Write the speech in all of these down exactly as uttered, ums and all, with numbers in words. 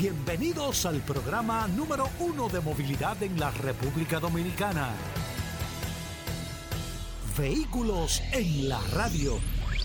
Bienvenidos al programa número uno de movilidad en la República Dominicana. Vehículos en la radio.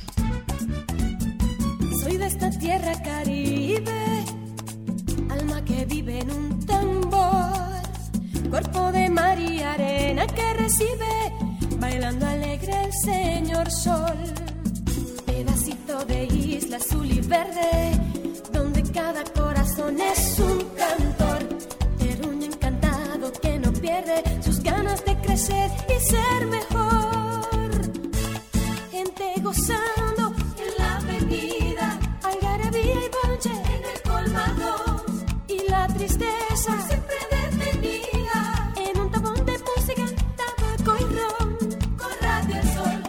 Soy de esta tierra caribe, alma que vive en un tambor, cuerpo de mar y arena que recibe, bailando alegre el señor sol. Pedacito de isla azul y verde, donde cada corazón es un cantor, terruño encantado que no pierde sus ganas de crecer y ser mejor. Gente gozando en la avenida, algarabía y bonche en el colmado, y la tristeza siempre detenida en un tabón de música, tabaco y ron, con Radio El Sol.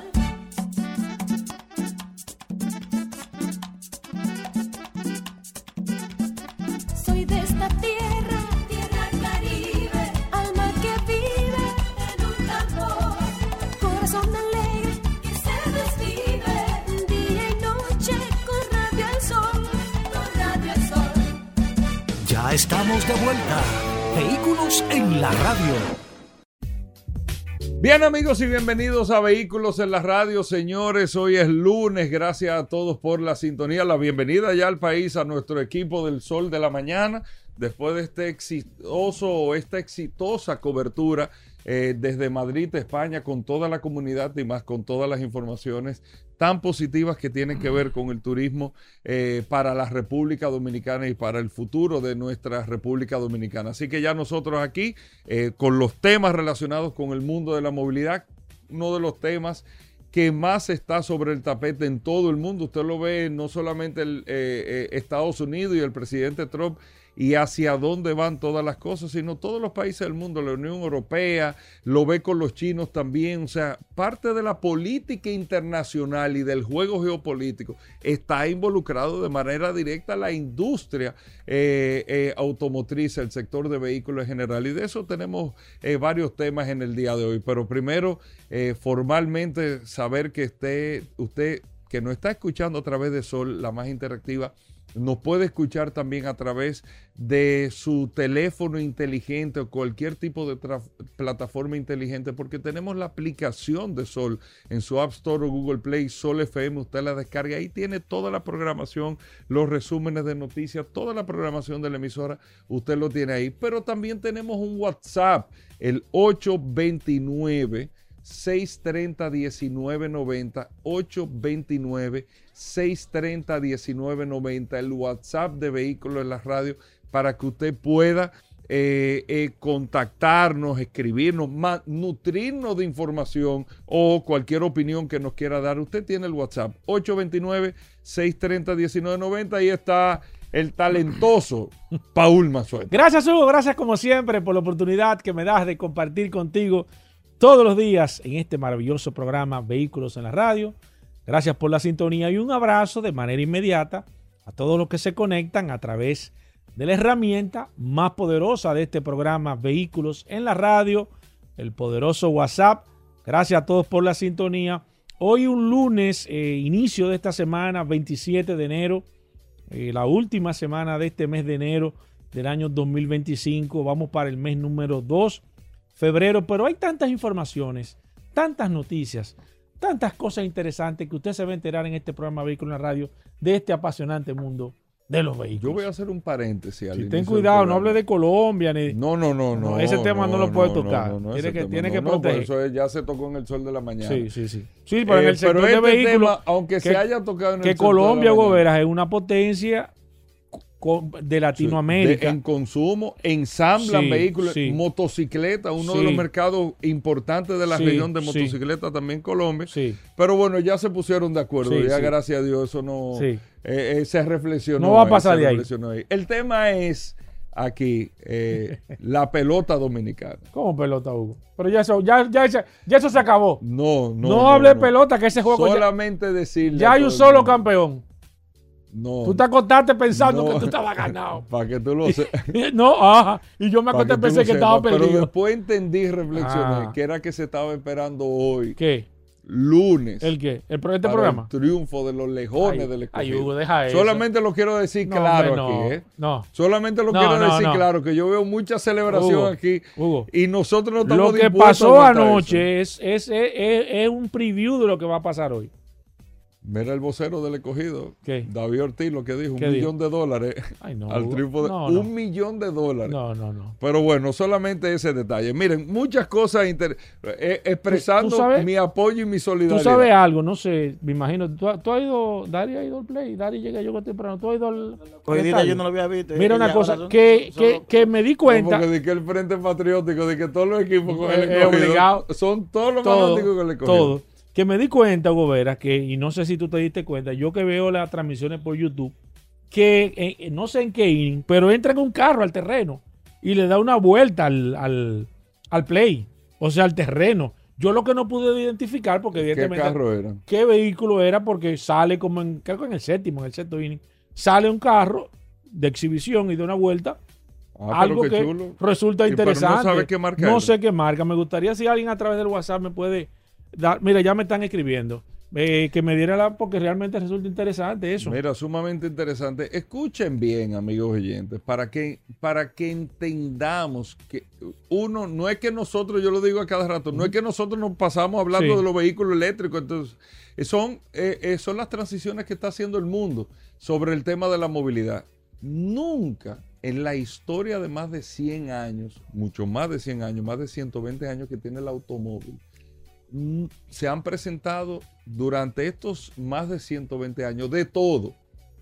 Soy de esta tierra, tierra caribe, alma que vive en un tambor, corazón alegre que se desvive día y noche con Radio El Sol, con Radio El Sol. Ya estamos de vuelta. Vehículos en la radio. Bien, amigos, y bienvenidos a Vehículos en la Radio. Señores, hoy es lunes. Gracias a todos por la sintonía. La bienvenida ya al país a nuestro equipo del Sol de la Mañana. Después de este exitoso o esta exitosa cobertura eh, desde Madrid, España, con toda la comunidad y más con todas las informaciones tan positivas que tienen que ver con el turismo eh, para la República Dominicana y para el futuro de nuestra República Dominicana. Así que ya nosotros aquí, eh, con los temas relacionados con el mundo de la movilidad, uno de los temas que más está sobre el tapete en todo el mundo. Usted lo ve no solamente el, eh, eh, Estados Unidos y el presidente Trump y hacia dónde van todas las cosas, sino todos los países del mundo, la Unión Europea, lo ve con los chinos también. O sea, parte de la política internacional y del juego geopolítico está involucrado de manera directa la industria eh, eh, automotriz, el sector de vehículos en general. Y de eso tenemos eh, varios temas en el día de hoy. Pero primero, eh, formalmente, saber que esté, usted que nos está escuchando a través de Sol, la más interactiva, nos puede escuchar también a través de su teléfono inteligente o cualquier tipo de plataforma inteligente, porque tenemos la aplicación de Sol en su App Store o Google Play, Sol F M. Usted la descarga, ahí tiene toda la programación, los resúmenes de noticias, toda la programación de la emisora, usted lo tiene ahí. Pero también tenemos un WhatsApp, el ocho dos nueve, seis tres cero, uno nueve nueve cero, ocho dos nueve, seis tres cero, uno nueve nueve cero, el WhatsApp de Vehículos en la Radio, para que usted pueda eh, eh, contactarnos, escribirnos, más, nutrirnos de información o cualquier opinión que nos quiera dar. Usted tiene el WhatsApp ocho dos nueve, seis tres cero, uno nueve nueve cero. Ahí está el talentoso Paul Manzueta. Gracias, Hugo. Gracias como siempre por la oportunidad que me das de compartir contigo todos los días en este maravilloso programa Vehículos en la Radio. Gracias por la sintonía y un abrazo de manera inmediata a todos los que se conectan a través de la herramienta más poderosa de este programa Vehículos en la Radio, el poderoso WhatsApp. Gracias a todos por la sintonía. Hoy un lunes, eh, inicio de esta semana, veintisiete de enero, eh, la última semana de este mes de enero del año dos mil veinticinco. Vamos para el mes número dos. Febrero, pero hay tantas informaciones, tantas noticias, tantas cosas interesantes que usted se va a enterar en este programa Vehículos en la Radio de este apasionante mundo de los vehículos. Yo voy a hacer un paréntesis. Si ten cuidado, no hable de Colombia. Ni, no, no, no, no. Ese tema no, no lo puede no, tocar. No, no, tiene que, tema, tiene no, que no, proteger. Eso es, ya se tocó en el Sol de la Mañana. Sí, sí, sí. Sí, pero eh, en el sector pero este de vehículos, tema, aunque que, se haya tocado en que el Sol Colombia, de la Goberas, es una potencia de Latinoamérica. De, en consumo, ensamblan sí, vehículos, sí. motocicletas, uno sí. de los mercados importantes de la sí, región de sí. motocicletas, también Colombia. Sí. Pero bueno, ya se pusieron de acuerdo, sí, ya sí. gracias a Dios eso no sí. eh, eh, se reflexionó. No va a pasar ahí, de ahí. ahí. El tema es aquí, eh, la pelota dominicana. ¿Cómo pelota, Hugo? Pero ya eso, ya, ya, ya, ya eso se acabó. No, no. No, no hable de no. pelota, que ese juego solamente ya, decirle. Ya hay un solo campeón. No. Tú te acostaste pensando no, que tú estabas ganado. Para que tú lo sepas. No, ajá. Y yo me acosté y pensé que sepas, estaba perdido. Pero después entendí, reflexioné, ah. que era que se estaba esperando hoy. ¿Qué? lunes. ¿El qué? ¿El pro- este para programa? El triunfo de los lejones Ay, del ay, Escogido. Hugo, deja eso. Solamente lo quiero decir No, claro hombre, no, aquí, ¿eh? no. Solamente lo No, quiero no, decir no. claro, que yo veo mucha celebración Hugo, aquí Hugo, y nosotros no estamos Lo que dispuestos pasó a aguantar eso. anoche es, es, es, es- es un preview de lo que va a pasar hoy. Mira el vocero del Escogido, ¿Qué? David Ortiz, lo que dijo, un ¿Qué millón de dólares Ay, no, al Hugo. triunfo de No, no. un millón de dólares. No, no, no. Pero bueno, solamente ese detalle. Miren, muchas cosas inter- eh, expresando ¿Tú- tú sabes- mi apoyo y mi Tú solidaridad. sabes algo, no sé, me imagino. ¿Tú, tú has ido, Dari ha ido al play? Dari llega yo temprano. ¿Tú has ido al, al Cogidita estadio? yo no lo había visto. Mira una Ella cosa, ahora son- que, son- que, son- que me di Como cuenta. que de que el Frente Patriótico, de que todos los equipos con el Es Escogido obligado. son todos los todo, fanáticos con el Escogido. todo. Que me di cuenta, Hugo Vera, que, y no sé si tú te diste cuenta, yo que veo las transmisiones por YouTube, que eh, no sé en qué inning, pero entra en un carro al terreno y le da una vuelta al, al, al play, o sea, al terreno. Yo lo que no pude identificar, porque ¿Qué evidentemente carro era? qué vehículo era, porque sale como en, creo que en el séptimo, en el sexto inning, sale un carro de exhibición y de una vuelta. Ah, Algo pero qué que chulo. resulta Y pero no interesante. sabe qué marca No es. sé qué marca. Me gustaría si alguien a través del WhatsApp me puede dar. Mira, ya me están escribiendo. Eh, que me diera la. Porque realmente resulta interesante eso. Mira, sumamente interesante. Escuchen bien, amigos oyentes, para que, para que entendamos que uno, no es que nosotros, yo lo digo a cada rato, no es que nosotros nos pasamos hablando Sí. de los vehículos eléctricos, entonces eh, son, eh, eh, son las transiciones que está haciendo el mundo sobre el tema de la movilidad. Nunca en la historia de más de cien años, mucho más de cien años, más de ciento veinte años que tiene el automóvil, mm, se han presentado durante estos más de ciento veinte años de todo.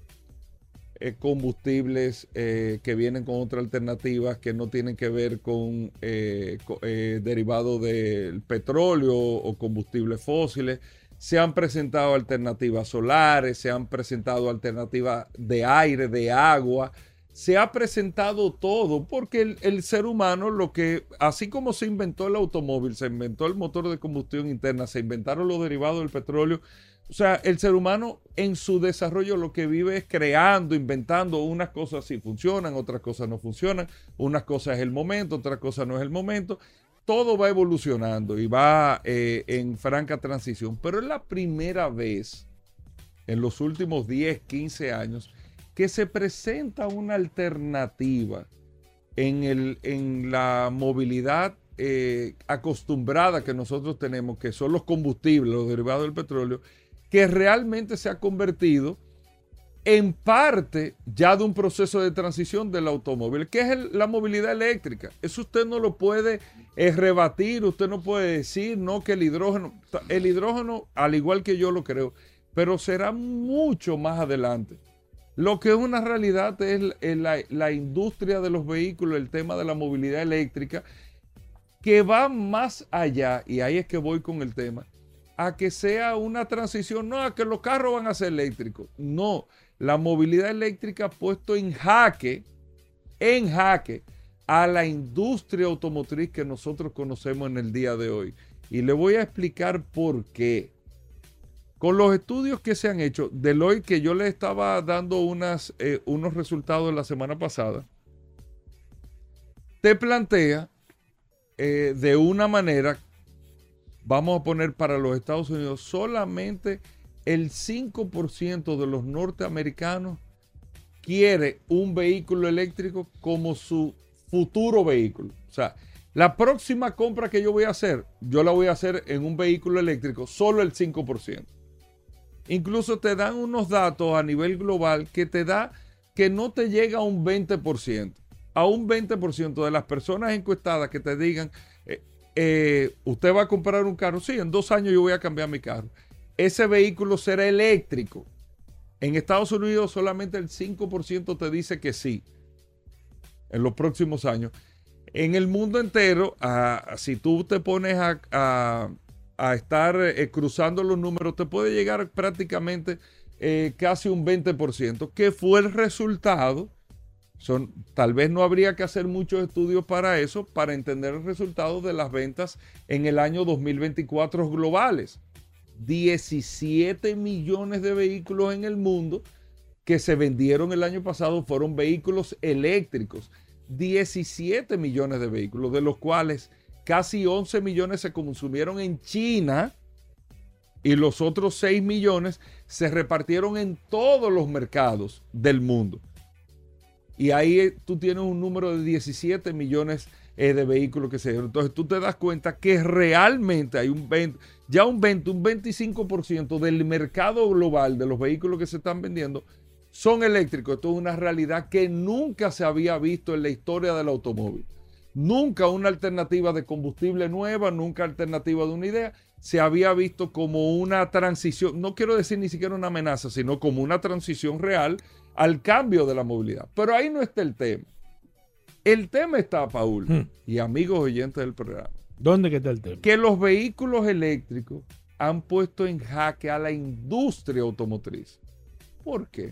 Eh, combustibles eh, que vienen con otras alternativas que no tienen que ver con eh, co- eh, derivados del petróleo o combustibles fósiles. Se han presentado alternativas solares, se han presentado alternativas de aire, de agua. Se ha presentado todo porque el, el ser humano, lo que, así como se inventó el automóvil, se inventó el motor de combustión interna, se inventaron los derivados del petróleo. O sea, el ser humano en su desarrollo lo que vive es creando, inventando. Unas cosas sí funcionan, otras cosas no funcionan. Unas cosas es el momento, otras cosas no es el momento. Todo va evolucionando y va eh, en franca transición. Pero es la primera vez en los últimos diez, quince años que se presenta una alternativa en, el, en la movilidad eh, acostumbrada que nosotros tenemos, que son los combustibles, los derivados del petróleo, que realmente se ha convertido en parte ya de un proceso de transición del automóvil, que es el, la movilidad eléctrica. Eso usted no lo puede eh, rebatir, usted no puede decir no que el hidrógeno, el hidrógeno, al igual que yo lo creo, pero será mucho más adelante. Lo que es una realidad es la, la industria de los vehículos, el tema de la movilidad eléctrica, que va más allá, y ahí es que voy con el tema, a que sea una transición, no a que los carros van a ser eléctricos, no, la movilidad eléctrica ha puesto en jaque, en jaque, a la industria automotriz que nosotros conocemos en el día de hoy. Y le voy a explicar por qué. Con los estudios que se han hecho, Deloitte, que yo le estaba dando unas, eh, unos resultados la semana pasada, te plantea eh, de una manera, vamos a poner para los Estados Unidos, solamente el cinco por ciento de los norteamericanos quiere un vehículo eléctrico como su futuro vehículo. O sea, la próxima compra que yo voy a hacer, yo la voy a hacer en un vehículo eléctrico, solo el cinco por ciento. Incluso te dan unos datos a nivel global que te da que no te llega a un veinte por ciento. A un veinte por ciento de las personas encuestadas que te digan, eh, eh, usted va a comprar un carro, sí, en dos años yo voy a cambiar mi carro. Ese vehículo será eléctrico. En Estados Unidos solamente el cinco por ciento te dice que sí en los próximos años. En el mundo entero, uh, si tú te pones a, a, a estar eh, cruzando los números, te puede llegar prácticamente eh, casi un veinte por ciento, que fue el resultado. Son, tal vez no habría que hacer muchos estudios para eso, para entender el resultado de las ventas en el año dos mil veinticuatro globales. diecisiete millones de vehículos en el mundo que se vendieron el año pasado fueron vehículos eléctricos. diecisiete millones de vehículos, de los cuales casi once millones se consumieron en China y los otros seis millones se repartieron en todos los mercados del mundo. Y ahí eh, tú tienes un número de diecisiete millones eh, de vehículos que se dieron. Entonces tú te das cuenta que realmente hay un veinte, ya un veinte, un veinticinco por ciento del mercado global de los vehículos que se están vendiendo son eléctricos. Esto es una realidad que nunca se había visto en la historia del automóvil. Nunca una alternativa de combustible nueva, nunca alternativa de una idea, se había visto como una transición, no quiero decir ni siquiera una amenaza, sino como una transición real al cambio de la movilidad. Pero ahí no está el tema. El tema está, Paul, hmm. y amigos oyentes del programa. ¿Dónde está el tema? Que los vehículos eléctricos han puesto en jaque a la industria automotriz. ¿Por qué?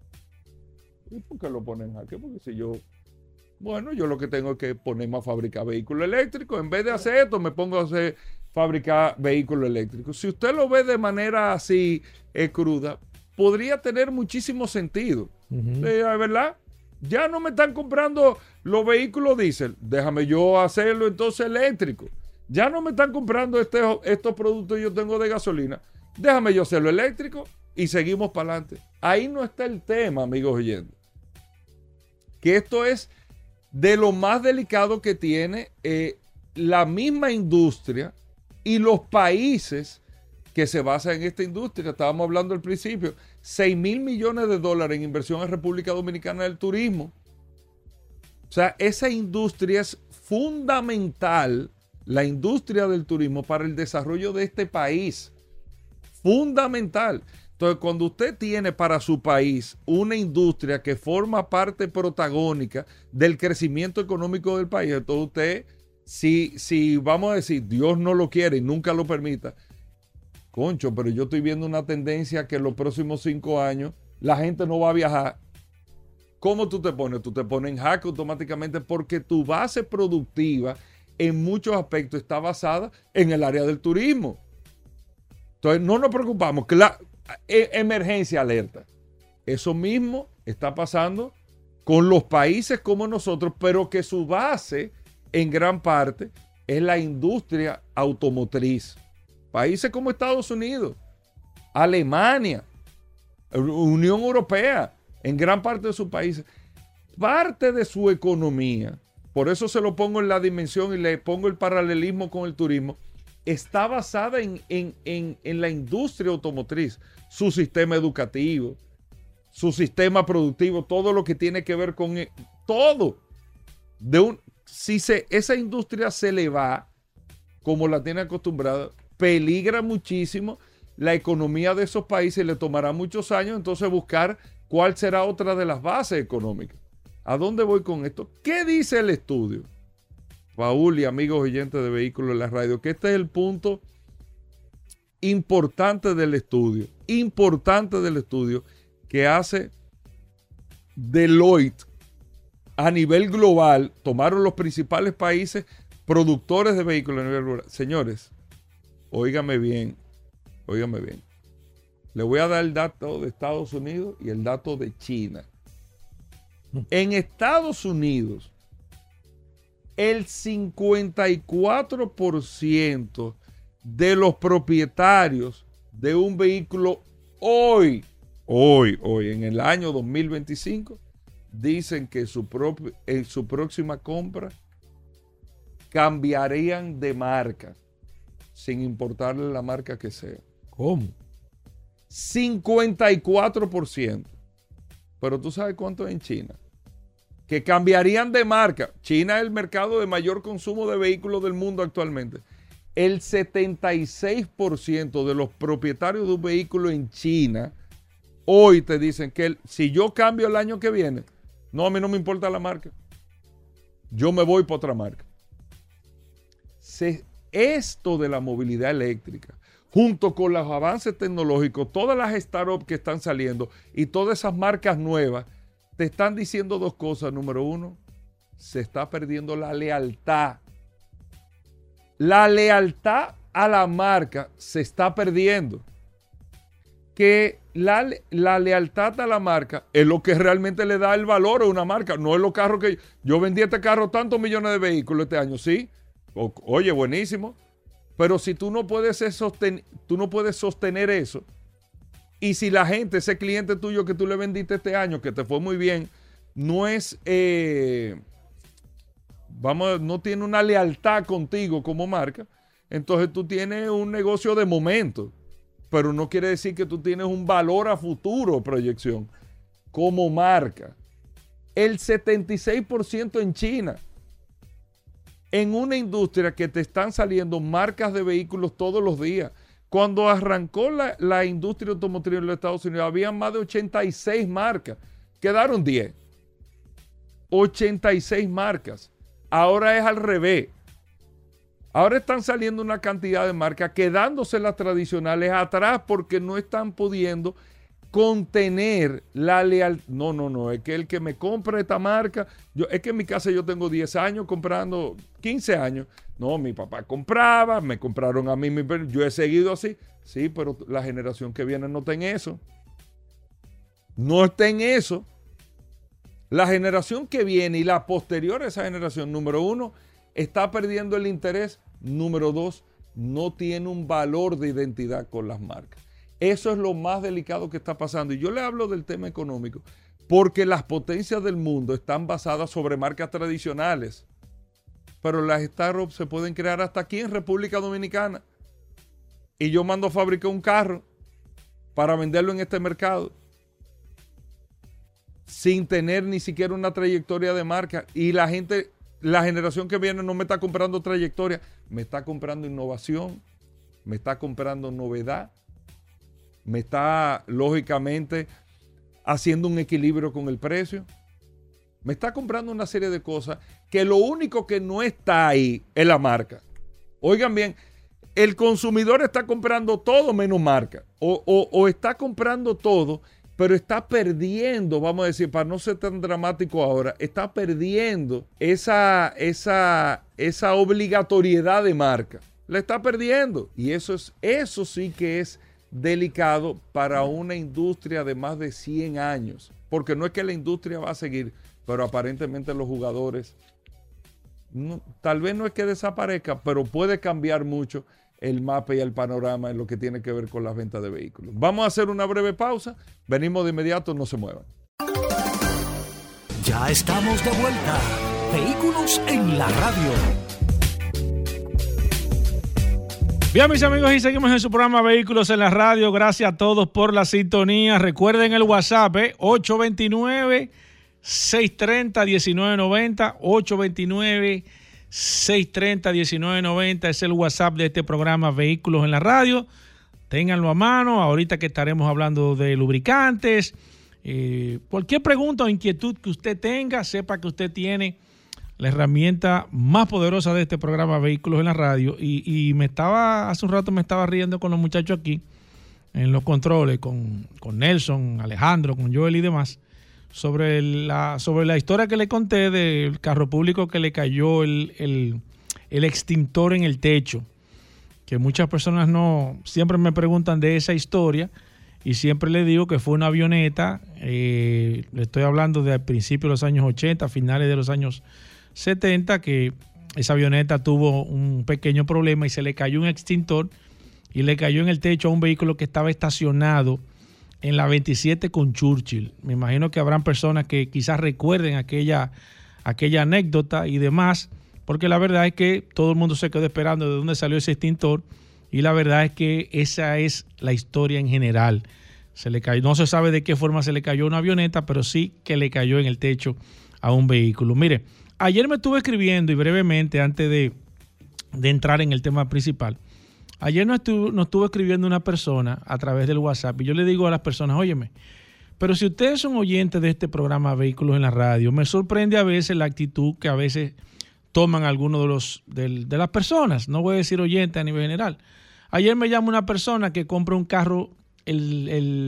¿Y por qué lo ponen en jaque? Porque si yo... Bueno, yo lo que tengo es que ponerme a fabricar vehículos eléctricos. En vez de hacer esto, me pongo a hacer, fabricar vehículos eléctricos. Si usted lo ve de manera así eh, cruda, podría tener muchísimo sentido. Uh-huh. eh, ¿Verdad? Ya no me están comprando los vehículos diésel. Déjame yo hacerlo entonces eléctrico. Ya no me están comprando este, estos productos que yo tengo de gasolina. Déjame yo hacerlo eléctrico y seguimos para adelante. Ahí no está el tema, amigos oyentes. Que esto es de lo más delicado que tiene eh, la misma industria y los países que se basan en esta industria. Estábamos hablando al principio, seis mil millones de dólares en inversión en República Dominicana del turismo. O sea, esa industria es fundamental, la industria del turismo, para el desarrollo de este país. Fundamental. Entonces, cuando usted tiene para su país una industria que forma parte protagónica del crecimiento económico del país, entonces usted, si, si vamos a decir, Dios no lo quiere y nunca lo permita, concho, pero yo estoy viendo una tendencia que en los próximos cinco años la gente no va a viajar. ¿Cómo tú te pones? Tú te pones en jaque automáticamente porque tu base productiva en muchos aspectos está basada en el área del turismo. Entonces, no nos preocupamos. Claro, emergencia, alerta. Eso mismo está pasando con los países como nosotros, pero que su base en gran parte es la industria automotriz. Países como Estados Unidos, Alemania, Unión Europea, en gran parte de sus países, parte de su economía, por eso se lo pongo en la dimensión y le pongo el paralelismo con el turismo, está basada en, en, en, en la industria automotriz, su sistema educativo, su sistema productivo, todo lo que tiene que ver con el, todo. De un, si se, esa industria se le va, como la tiene acostumbrada, peligra muchísimo la economía de esos países, le tomará muchos años entonces buscar cuál será otra de las bases económicas. ¿A dónde voy con esto? ¿Qué dice el estudio? Paul y amigos oyentes de Vehículos en la Radio, que este es el punto importante del estudio, importante del estudio que hace Deloitte a nivel global. Tomaron los principales países productores de vehículos a nivel global. Señores, óigame bien, óigame bien. Le voy a dar el dato de Estados Unidos y el dato de China. En Estados Unidos, el cincuenta y cuatro por ciento de los propietarios de un vehículo hoy, hoy, hoy, en el año dos mil veinticinco, dicen que su propio, en su próxima compra cambiarían de marca, sin importarle la marca que sea. ¿Cómo? cincuenta y cuatro por ciento. Pero tú sabes cuánto es en China. Que cambiarían de marca. China es el mercado de mayor consumo de vehículos del mundo actualmente. El setenta y seis por ciento de los propietarios de un vehículo en China hoy te dicen que el, si yo cambio el año que viene, no, a mí no me importa la marca. Yo me voy para otra marca. Se, esto de la movilidad eléctrica, junto con los avances tecnológicos, todas las startups que están saliendo y todas esas marcas nuevas, te están diciendo dos cosas. Número uno, se está perdiendo la lealtad. La lealtad a la marca se está perdiendo. Que la, la lealtad a la marca es lo que realmente le da el valor a una marca. No es los carros que... Yo, yo vendí este carro tantos millones de vehículos este año, ¿sí? O, oye, buenísimo. Pero si tú no puedes sostener, tú no puedes sostener eso, y si la gente, ese cliente tuyo que tú le vendiste este año, que te fue muy bien, no es, eh, vamos, no tiene una lealtad contigo como marca, entonces tú tienes un negocio de momento, pero no quiere decir que tú tienes un valor a futuro, proyección, como marca. El setenta y seis por ciento en China, en una industria que te están saliendo marcas de vehículos todos los días. Cuando arrancó la, la industria automotriz en los Estados Unidos, había más de ochenta y seis marcas. Quedaron diez. ochenta y seis marcas. Ahora es al revés. Ahora están saliendo una cantidad de marcas, quedándose las tradicionales atrás porque no están pudiendo contener la lealtad. No, no, no. Es que el que me compra esta marca, yo, es que en mi casa yo tengo diez años comprando, quince años. No, mi papá compraba, me compraron a mí, mi, yo he seguido así. Sí, pero la generación que viene no está en eso. No está en eso. La generación que viene y la posterior a esa generación, número uno, está perdiendo el interés. Número dos, no tiene un valor de identidad con las marcas. Eso es lo más delicado que está pasando. Y yo le hablo del tema económico porque las potencias del mundo están basadas sobre marcas tradicionales. Pero las startups se pueden crear hasta aquí en República Dominicana. Y yo mando a fabricar un carro para venderlo en este mercado sin tener ni siquiera una trayectoria de marca. Y la gente, la generación que viene no me está comprando trayectoria, me está comprando innovación, me está comprando novedad, me está lógicamente haciendo un equilibrio con el precio. Me está comprando una serie de cosas que lo único que no está ahí es la marca. Oigan bien, el consumidor está comprando todo menos marca. O, o, o está comprando todo, pero está perdiendo, vamos a decir, para no ser tan dramático ahora, está perdiendo esa, esa, esa obligatoriedad de marca. La está perdiendo. Y eso, es, eso sí que es delicado para una industria de más de cien años. Porque no es que la industria va a seguir, pero aparentemente los jugadores, no, tal vez no es que desaparezca, pero puede cambiar mucho el mapa y el panorama en lo que tiene que ver con las ventas de vehículos. Vamos a hacer una breve pausa, venimos de inmediato, no se muevan. Ya estamos de vuelta. Vehículos en la radio. Bien, mis amigos, y seguimos en su programa Vehículos en la Radio. Gracias a todos por la sintonía. Recuerden el WhatsApp, ¿eh? ocho dos nueve, seis tres cero, uno nueve nueve cero, ocho dos nueve, seis tres cero, uno nueve nueve cero es el WhatsApp de este programa Vehículos en la Radio. Ténganlo a mano, ahorita que estaremos hablando de lubricantes. Eh, cualquier pregunta o inquietud que usted tenga, sepa que usted tiene la herramienta más poderosa de este programa Vehículos en la Radio. Y, y me estaba, hace un rato me estaba riendo con los muchachos aquí en los controles, con, con Nelson, Alejandro, con Joel y demás, sobre la, sobre la historia que le conté del carro público que le cayó el, el, el extintor en el techo. Que muchas personas no, siempre me preguntan de esa historia y siempre le digo que fue una avioneta, eh, le estoy hablando de principios de los años ochenta, finales de los años setenta, que esa avioneta tuvo un pequeño problema y se le cayó un extintor y le cayó en el techo a un vehículo que estaba estacionado en la veintisiete con Churchill. Me imagino que habrán personas que quizás recuerden aquella, aquella anécdota y demás, porque la verdad es que todo el mundo se quedó esperando de dónde salió ese extintor y la verdad es que esa es la historia en general. Se le cayó, no se sabe de qué forma se le cayó una avioneta, pero sí que le cayó en el techo a un vehículo. Mire, ayer me estuve escribiendo y brevemente antes de, de entrar en el tema principal, ayer nos estuvo, nos estuvo escribiendo una persona a través del WhatsApp y yo le digo a las personas, óyeme, pero si ustedes son oyentes de este programa Vehículos en la Radio, me sorprende a veces la actitud que a veces toman algunos de los de, de las personas, no voy a decir oyentes a nivel general. Ayer me llama una persona que compra un carro el,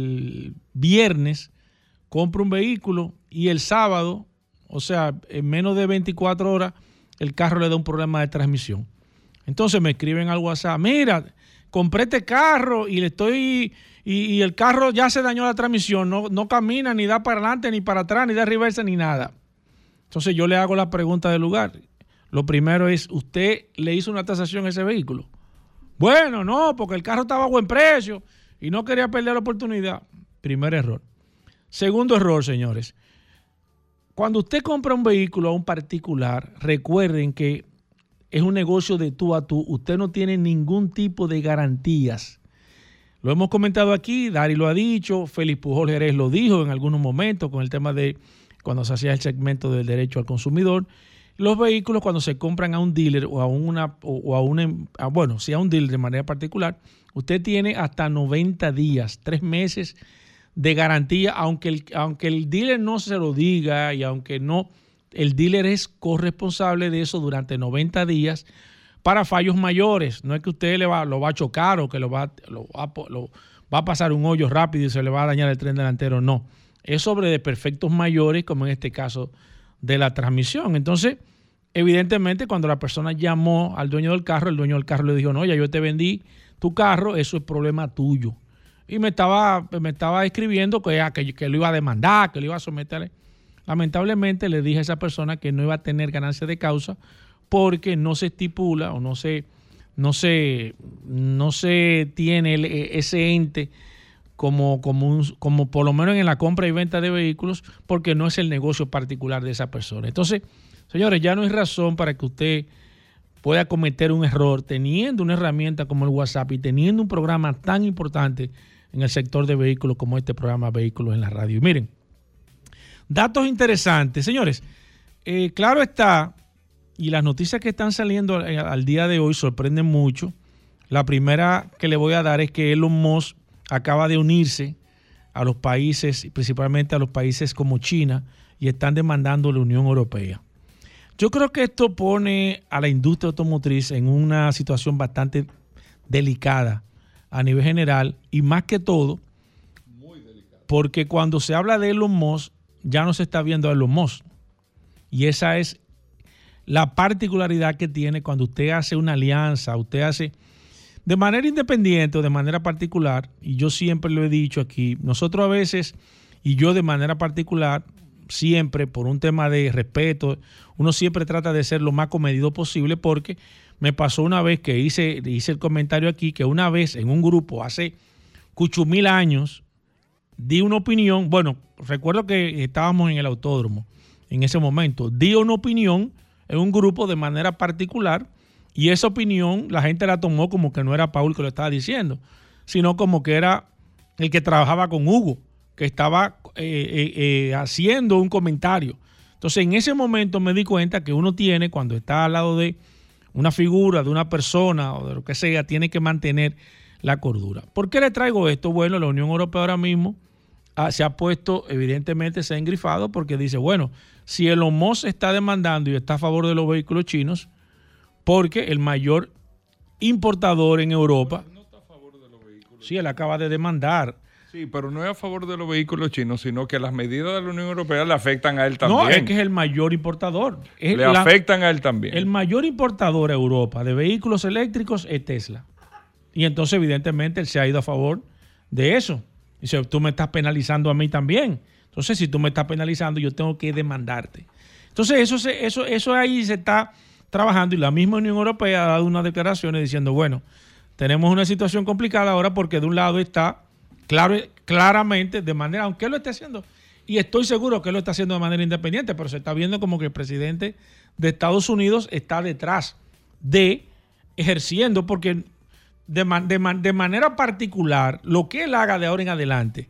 el viernes, compra un vehículo y el sábado, o sea, en menos de veinticuatro horas, el carro le da un problema de transmisión. Entonces me escriben al WhatsApp, mira, compré este carro y le estoy y, y el carro ya se dañó la transmisión, no, no camina, ni da para adelante, ni para atrás, ni da reversa, ni nada. Entonces yo le hago la pregunta del lugar. Lo primero es, ¿usted le hizo una tasación a ese vehículo? Bueno, no, porque el carro estaba a buen precio y no quería perder la oportunidad. Primer error. Segundo error, señores. Cuando usted compra un vehículo a un particular, recuerden que es un negocio de tú a tú. Usted no tiene ningún tipo de garantías. Lo hemos comentado aquí, Dari lo ha dicho, Félix Pujol Jerez lo dijo en algunos momentos con el tema de cuando se hacía el segmento del derecho al consumidor. Los vehículos cuando se compran a un dealer o a una, o a una, a, bueno, si a un dealer de manera particular, usted tiene hasta noventa días, tres meses de garantía, aunque el, aunque el dealer no se lo diga y aunque no, el dealer es corresponsable de eso durante noventa días para fallos mayores. No es que usted le va, lo va a chocar o que lo va, lo, va, lo va a pasar un hoyo rápido y se le va a dañar el tren delantero, no. Es sobre desperfectos mayores, como en este caso de la transmisión. Entonces, evidentemente, cuando la persona llamó al dueño del carro, el dueño del carro le dijo, no, ya yo te vendí tu carro, eso es problema tuyo. Y me estaba, me estaba escribiendo que, que, que lo iba a demandar, que lo iba a someter. Lamentablemente le dije a esa persona que no iba a tener ganancia de causa porque no se estipula o no se, no se, no se tiene el, ese ente como, como, un, como por lo menos en la compra y venta de vehículos, porque no es el negocio particular de esa persona. Entonces, señores, ya no hay razón para que usted pueda cometer un error teniendo una herramienta como el WhatsApp y teniendo un programa tan importante en el sector de vehículos como este programa Vehículos en la Radio. Y miren, datos interesantes. Señores, eh, claro está, y las noticias que están saliendo al, al día de hoy sorprenden mucho. La primera que le voy a dar es que Elon Musk acaba de unirse a los países, principalmente a los países como China, y están demandando a la Unión Europea. Yo creo que esto pone a la industria automotriz en una situación bastante delicada a nivel general y más que todo, muy delicada, porque cuando se habla de Elon Musk, ya no se está viendo a Elon Musk. Y esa es la particularidad que tiene cuando usted hace una alianza, usted hace de manera independiente o de manera particular, y yo siempre lo he dicho aquí, nosotros a veces, y yo de manera particular, siempre por un tema de respeto, uno siempre trata de ser lo más comedido posible, porque me pasó una vez que hice, hice el comentario aquí, que una vez en un grupo hace cuchumil años, di una opinión, bueno, recuerdo que estábamos en el autódromo en ese momento, di una opinión en un grupo de manera particular y esa opinión la gente la tomó como que no era Paul que lo estaba diciendo, sino como que era el que trabajaba con Hugo, que estaba eh, eh, eh, haciendo un comentario. Entonces en ese momento me di cuenta que uno tiene, cuando está al lado de una figura, de una persona o de lo que sea, tiene que mantener la cordura. ¿Por qué le traigo esto? Bueno, la Unión Europea ahora mismo ah, se ha puesto, evidentemente se ha engrifado porque dice, bueno, si Elon Musk está demandando y está a favor de los vehículos chinos, porque el mayor importador en Europa, no está a favor de los vehículos. Sí, él acaba de demandar. Sí, pero no es a favor de los vehículos chinos, sino que las medidas de la Unión Europea le afectan a él también. No, es que es el mayor importador. Es le la, afectan a él también. El mayor importador a Europa de vehículos eléctricos es Tesla. Y entonces, evidentemente, él se ha ido a favor de eso. Dice, tú me estás penalizando a mí también. Entonces, si tú me estás penalizando, yo tengo que demandarte. Entonces, eso, se, eso, eso ahí se está trabajando y la misma Unión Europea ha dado unas declaraciones diciendo, bueno, tenemos una situación complicada ahora porque de un lado está claro, claramente de manera, aunque él lo esté haciendo, y estoy seguro que él lo está haciendo de manera independiente, pero se está viendo como que el presidente de Estados Unidos está detrás de ejerciendo, porque de, man, de, man, de manera particular, lo que él haga de ahora en adelante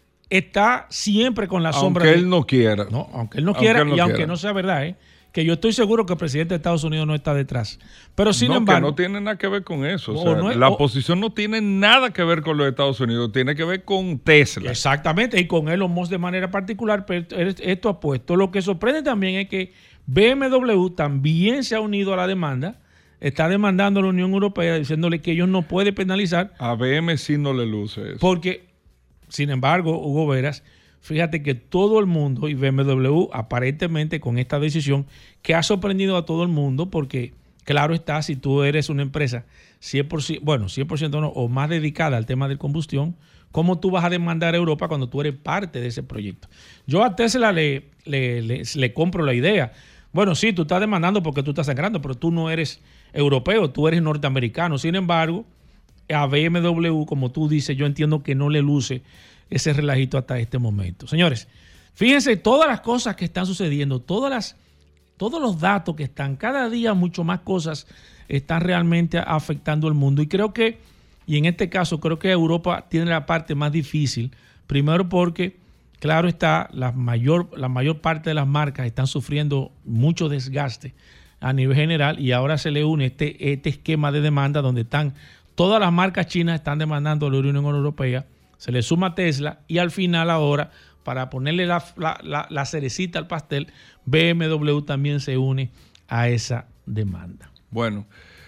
está siempre con la aunque sombra. Aunque él de, no quiera. No, aunque él no quiera aunque él no y quiera. aunque no sea verdad, ¿eh? Que yo estoy seguro que el presidente de Estados Unidos no está detrás. Pero sin no, embargo... que no tiene nada que ver con eso. O o sea, no es, la o, posición no tiene nada que ver con los Estados Unidos, tiene que ver con Tesla. Exactamente, y con Elon Musk de manera particular, pero esto ha puesto. Lo que sorprende también es que B M W también se ha unido a la demanda, está demandando a la Unión Europea diciéndole que ellos no pueden penalizar. A B M sí no le luce eso. Porque, sin embargo, Hugo Veras, fíjate que todo el mundo, y B M W aparentemente con esta decisión, que ha sorprendido a todo el mundo, porque claro está, si tú eres una empresa cien por ciento, bueno, cien por ciento no, o más dedicada al tema de combustión, ¿cómo tú vas a demandar a Europa cuando tú eres parte de ese proyecto? Yo a Tesla le, le, le, le compro la idea. Bueno, sí, tú estás demandando porque tú estás sangrando, pero tú no eres europeo, tú eres norteamericano. Sin embargo, a B M W, como tú dices, yo entiendo que no le luce ese relajito hasta este momento. Señores, fíjense todas las cosas que están sucediendo, todas las, todos los datos que están, cada día mucho más cosas están realmente afectando al mundo. Y creo que, y en este caso, creo que Europa tiene la parte más difícil. Primero porque, claro está, la mayor, la mayor parte de las marcas están sufriendo mucho desgaste a nivel general y ahora se le une este, este esquema de demanda donde están todas las marcas chinas están demandando a la Unión Europea, se le suma Tesla y al final ahora, para ponerle la, la, la, la cerecita al pastel, B M W también se une a esa demanda. Bueno,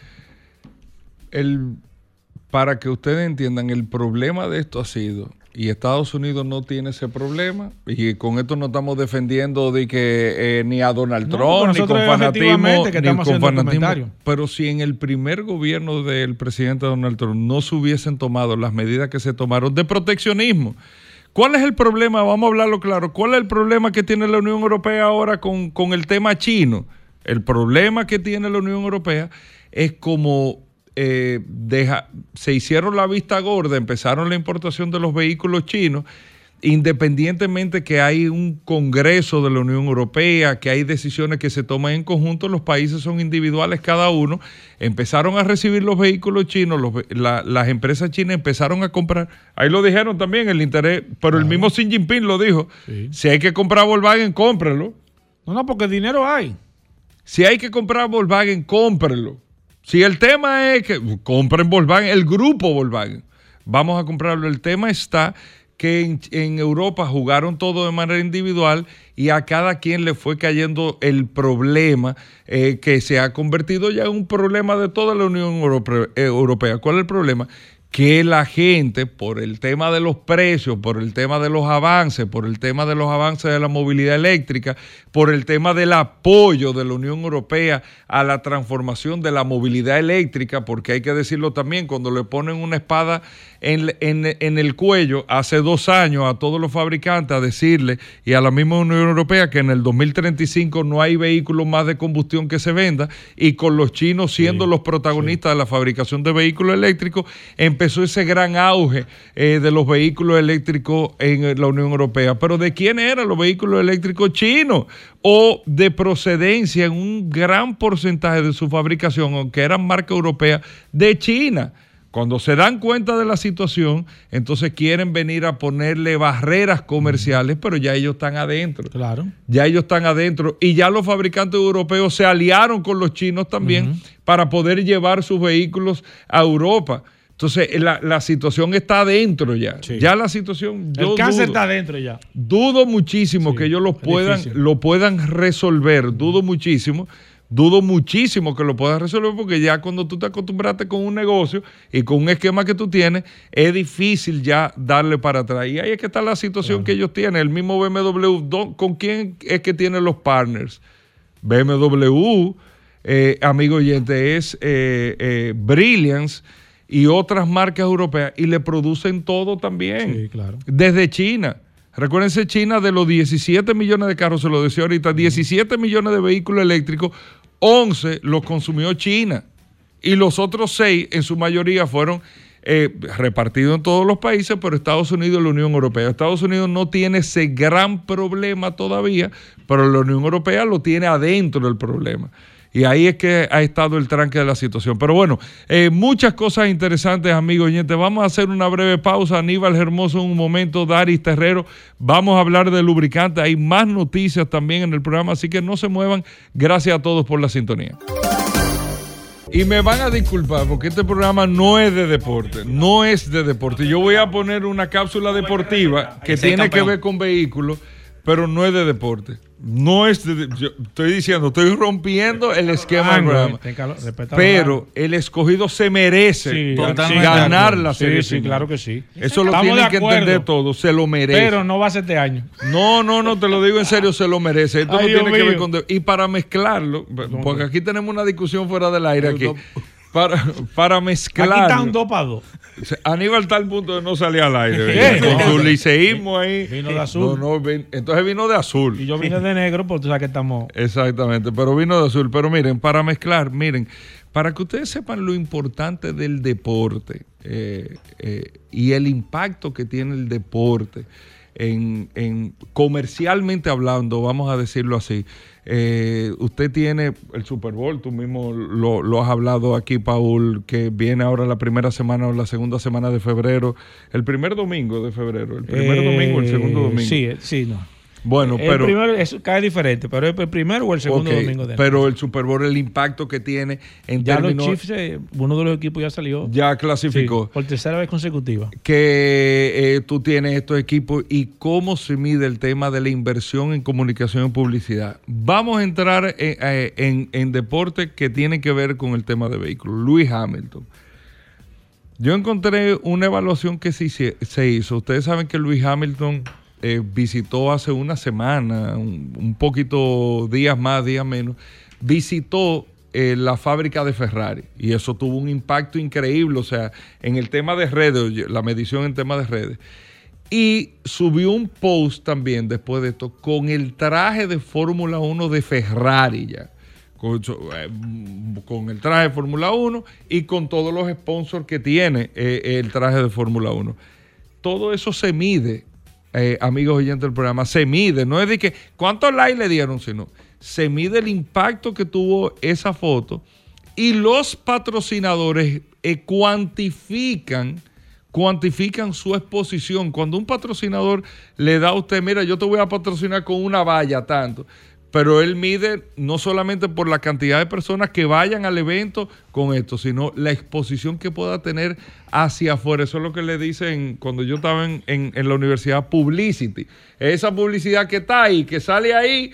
el, para que ustedes entiendan, el problema de esto ha sido, y Estados Unidos no tiene ese problema, y con esto no estamos defendiendo de que eh, ni a Donald no, Trump, ni con fanatismo, que ni con fanatismo. Pero si en el primer gobierno del presidente Donald Trump no se hubiesen tomado las medidas que se tomaron de proteccionismo, ¿cuál es el problema? Vamos a hablarlo claro. ¿Cuál es el problema que tiene la Unión Europea ahora con, con el tema chino? El problema que tiene la Unión Europea es como eh, deja, se hicieron la vista gorda, empezaron la importación de los vehículos chinos, independientemente que hay un Congreso de la Unión Europea, que hay decisiones que se toman en conjunto, los países son individuales cada uno, empezaron a recibir los vehículos chinos, los, la, las empresas chinas empezaron a comprar, ahí lo dijeron también, el interés, pero el mismo Xi Jinping lo dijo, sí. Si hay que comprar Volkswagen, cómprelo. No, no, porque dinero hay. Si hay que comprar Volkswagen, cómprenlo. Si el tema es que compren Volkswagen, el grupo Volkswagen, vamos a comprarlo. El tema está que en, en Europa jugaron todo de manera individual y a cada quien le fue cayendo el problema eh, que se ha convertido ya en un problema de toda la Unión Europea. Europea. ¿Cuál es el problema? Que la gente, por el tema de los precios, por el tema de los avances, por el tema de los avances de la movilidad eléctrica, por el tema del apoyo de la Unión Europea a la transformación de la movilidad eléctrica, porque hay que decirlo también, cuando le ponen una espada en, en, en el cuello hace dos años a todos los fabricantes a decirle, y a la misma Unión Europea, que en el dos mil treinta y cinco no hay vehículos más de combustión que se venda, y con los chinos siendo sí, los protagonistas sí. de la fabricación de vehículos eléctricos, empezó empezó ese gran auge eh, de los vehículos eléctricos en la Unión Europea. Pero ¿de quién eran los vehículos eléctricos chinos? O de procedencia en un gran porcentaje de su fabricación, aunque eran marca europea, de China. Cuando se dan cuenta de la situación, entonces quieren venir a ponerle barreras comerciales, pero ya ellos están adentro. Claro. Ya ellos están adentro. Y ya los fabricantes europeos se aliaron con los chinos también uh-huh. para poder llevar sus vehículos a Europa. Entonces, la, la situación está adentro ya. Sí. Ya la situación... El yo cáncer dudo, está adentro ya. Dudo muchísimo sí, que ellos lo puedan, lo puedan resolver. Dudo muchísimo. Dudo muchísimo que lo puedas resolver porque ya cuando tú te acostumbraste con un negocio y con un esquema que tú tienes, es difícil ya darle para atrás. Y ahí es que está la situación claro. que ellos tienen. El mismo B M W, ¿con quién es que tiene los partners? B M W, eh, amigo oyente, es eh, eh, Brilliance y otras marcas europeas y le producen todo también. Sí, claro. Desde China. Recuérdense, China de los diecisiete millones de carros, se lo decía ahorita, diecisiete millones de vehículos eléctricos, once los consumió China. Y los otros seis, en su mayoría, fueron eh, repartidos en todos los países, pero Estados Unidos y la Unión Europea. Estados Unidos no tiene ese gran problema todavía, pero la Unión Europea lo tiene adentro del problema. Y ahí es que ha estado el tranque de la situación. Pero bueno, eh, muchas cosas interesantes, amigos oyentes. Vamos a hacer una breve pausa. Aníbal Hermoso en un momento, Daris Terrero. Vamos a hablar de lubricantes. Hay más noticias también en el programa, así que no se muevan. Gracias a todos por la sintonía. Y me van a disculpar porque este programa no es de deporte. No es de deporte. Yo voy a poner una cápsula deportiva que tiene que ver con vehículos, pero no es de deporte. No es de, yo estoy diciendo, estoy rompiendo el esquema del programa. Pero el escogido se merece sí, ganar la serie. Sí, sí, claro que sí. Eso lo tienen que entender todos, se lo merece. Pero no va a ser este año. No, no, no, te lo digo en serio, se lo merece. Esto Ay, no tiene Dios que ver mío. con... De, y para mezclarlo, porque aquí tenemos una discusión fuera del aire aquí. Para, para mezclar. Aquí está un dos para dos. Aníbal está al punto de no salir al aire. Con su liceísmo ahí. Vino de azul. No, no, vin, entonces vino de azul. Y yo vine de negro porque tú sabes que estamos. Exactamente, pero vino de azul. Pero miren, para mezclar, miren, Para que ustedes sepan lo importante del deporte eh, eh, y el impacto que tiene el deporte en, en comercialmente hablando, vamos a decirlo así. Eh, usted tiene el Super Bowl, tú mismo lo, lo has hablado aquí, Paul, que viene ahora la primera semana o la segunda semana de febrero, el primer domingo de febrero, el primer eh, domingo o el segundo domingo. Sí, sí, no. Bueno, el pero... primero es, cae diferente, pero es el primero o el segundo okay, domingo de pero el Super Bowl, el impacto que tiene en ya términos... los Chiefs, eh, uno de los equipos ya salió. Ya clasificó. Sí, por tercera vez consecutiva. Que eh, tú tienes estos equipos y cómo se mide el tema de la inversión en comunicación y publicidad. Vamos a entrar en, en, en deporte que tiene que ver con el tema de vehículos. Lewis Hamilton. Yo encontré una evaluación que se, se hizo. Ustedes saben que Lewis Hamilton... Eh, visitó hace una semana, un, un poquito días más, días menos, visitó eh, la fábrica de Ferrari y eso tuvo un impacto increíble, o sea, en el tema de redes, la medición en tema de redes. Y subió un post también después de esto con el traje de Fórmula uno de Ferrari ya. Con, eh, con el traje de Fórmula uno y con todos los sponsors que tiene eh, el traje de Fórmula uno. Todo eso se mide. Eh, amigos oyentes del programa, se mide, no es de que cuántos likes le dieron, sino se mide el impacto que tuvo esa foto y los patrocinadores eh, cuantifican, cuantifican su exposición. Cuando un patrocinador le da a usted, mira, yo te voy a patrocinar con una valla tanto, pero él mide no solamente por la cantidad de personas que vayan al evento con esto, sino la exposición que pueda tener hacia afuera. Eso es lo que le dicen cuando yo estaba en, en, en la universidad, publicity. Esa publicidad que está ahí, que sale ahí,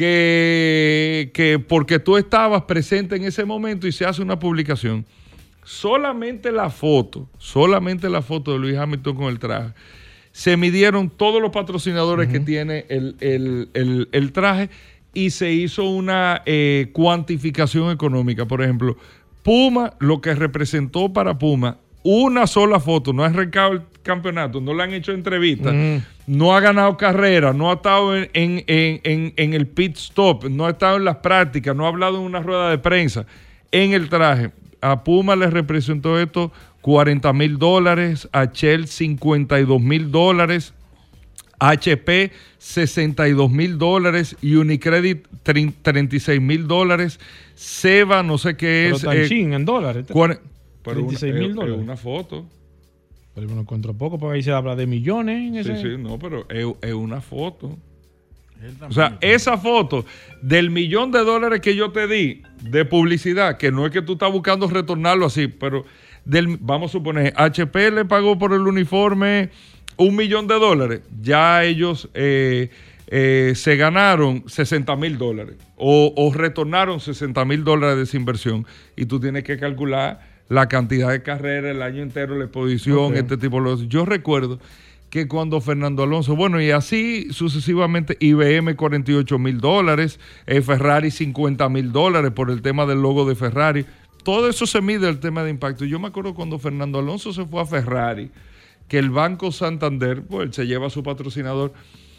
que, que porque tú estabas presente en ese momento y se hace una publicación. Solamente la foto, solamente la foto de Lewis Hamilton con el traje. Se midieron todos los patrocinadores uh-huh. que tiene el, el, el, el traje. Y se hizo una eh, cuantificación económica. Por ejemplo, Puma, lo que representó para Puma, una sola foto, no ha arrancado el campeonato, no le han hecho entrevistas, mm. no ha ganado carrera, no ha estado en, en, en, en, en el pit stop, no ha estado en las prácticas, no ha hablado en una rueda de prensa. En el traje, a Puma le representó esto cuarenta mil dólares, a Shell cincuenta y dos mil dólares, H P sesenta y dos mil dólares, Unicredit treinta y seis mil dólares, Seba no sé qué pero es. Tan eh, chin, en dólares. treinta y seis mil dólares. Es una foto. Pero me lo encuentro poco porque ahí se habla de millones. En ese... Sí, sí, no, pero es, es una foto. O sea, esa foto del millón de dólares que yo te di de publicidad, que no es que tú estás buscando retornarlo así, pero del, vamos a suponer, H P le pagó por el uniforme un millón de dólares, ya ellos eh, eh, se ganaron sesenta mil dólares o, o retornaron sesenta mil dólares de esa inversión y tú tienes que calcular la cantidad de carrera, el año entero, la exposición, okay. este tipo de cosas. Yo recuerdo que cuando Fernando Alonso, bueno, y así sucesivamente, I B M cuarenta y ocho mil dólares, eh, Ferrari cincuenta mil dólares por el tema del logo de Ferrari, todo eso se mide el tema de impacto. Yo me acuerdo cuando Fernando Alonso se fue a Ferrari, que el Banco Santander, pues él se lleva a su patrocinador.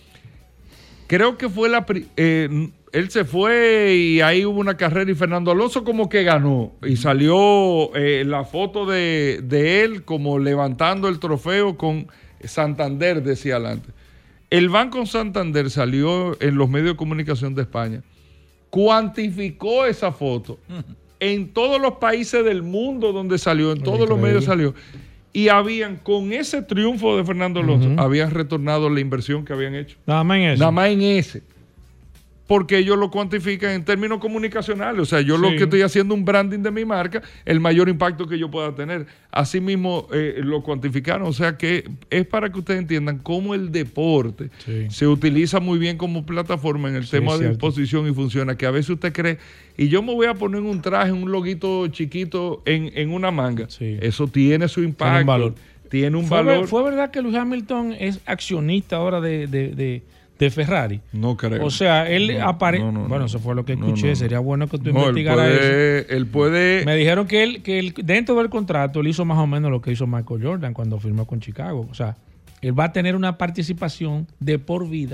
Creo que fue la... Eh, él se fue y ahí hubo una carrera y Fernando Alonso como que ganó. Y salió eh, la foto de, de él como levantando el trofeo con Santander, decía adelante. El Banco Santander salió en los medios de comunicación de España, cuantificó esa foto en todos los países del mundo donde salió, en todos los medios salió. Y habían, con ese triunfo de Fernando Alonso, uh-huh. habían retornado la inversión que habían hecho. Nada más en ese. Nada más en ese. Porque ellos lo cuantifican en términos comunicacionales. O sea, yo sí. lo que estoy haciendo un branding de mi marca, el mayor impacto que yo pueda tener. Así mismo eh, lo cuantificaron. O sea, que es para que ustedes entiendan cómo el deporte sí. se utiliza muy bien como plataforma en el sí, tema de exposición y funciona. Que a veces usted cree, y yo me voy a poner un traje, un loguito chiquito en, en una manga. Sí. Eso tiene su impacto. Tiene un valor. Tiene un ¿Fue, valor. ¿Fue verdad que Lewis Hamilton es accionista ahora de... de, de de Ferrari? No creo. O sea, él no, aparece... No, no, bueno, eso fue lo que escuché. No, no. Sería bueno que tú no, investigaras él puede, eso. Él puede... Me dijeron que él, que él, dentro del contrato, él hizo más o menos lo que hizo Michael Jordan cuando firmó con Chicago. O sea, él va a tener una participación de por vida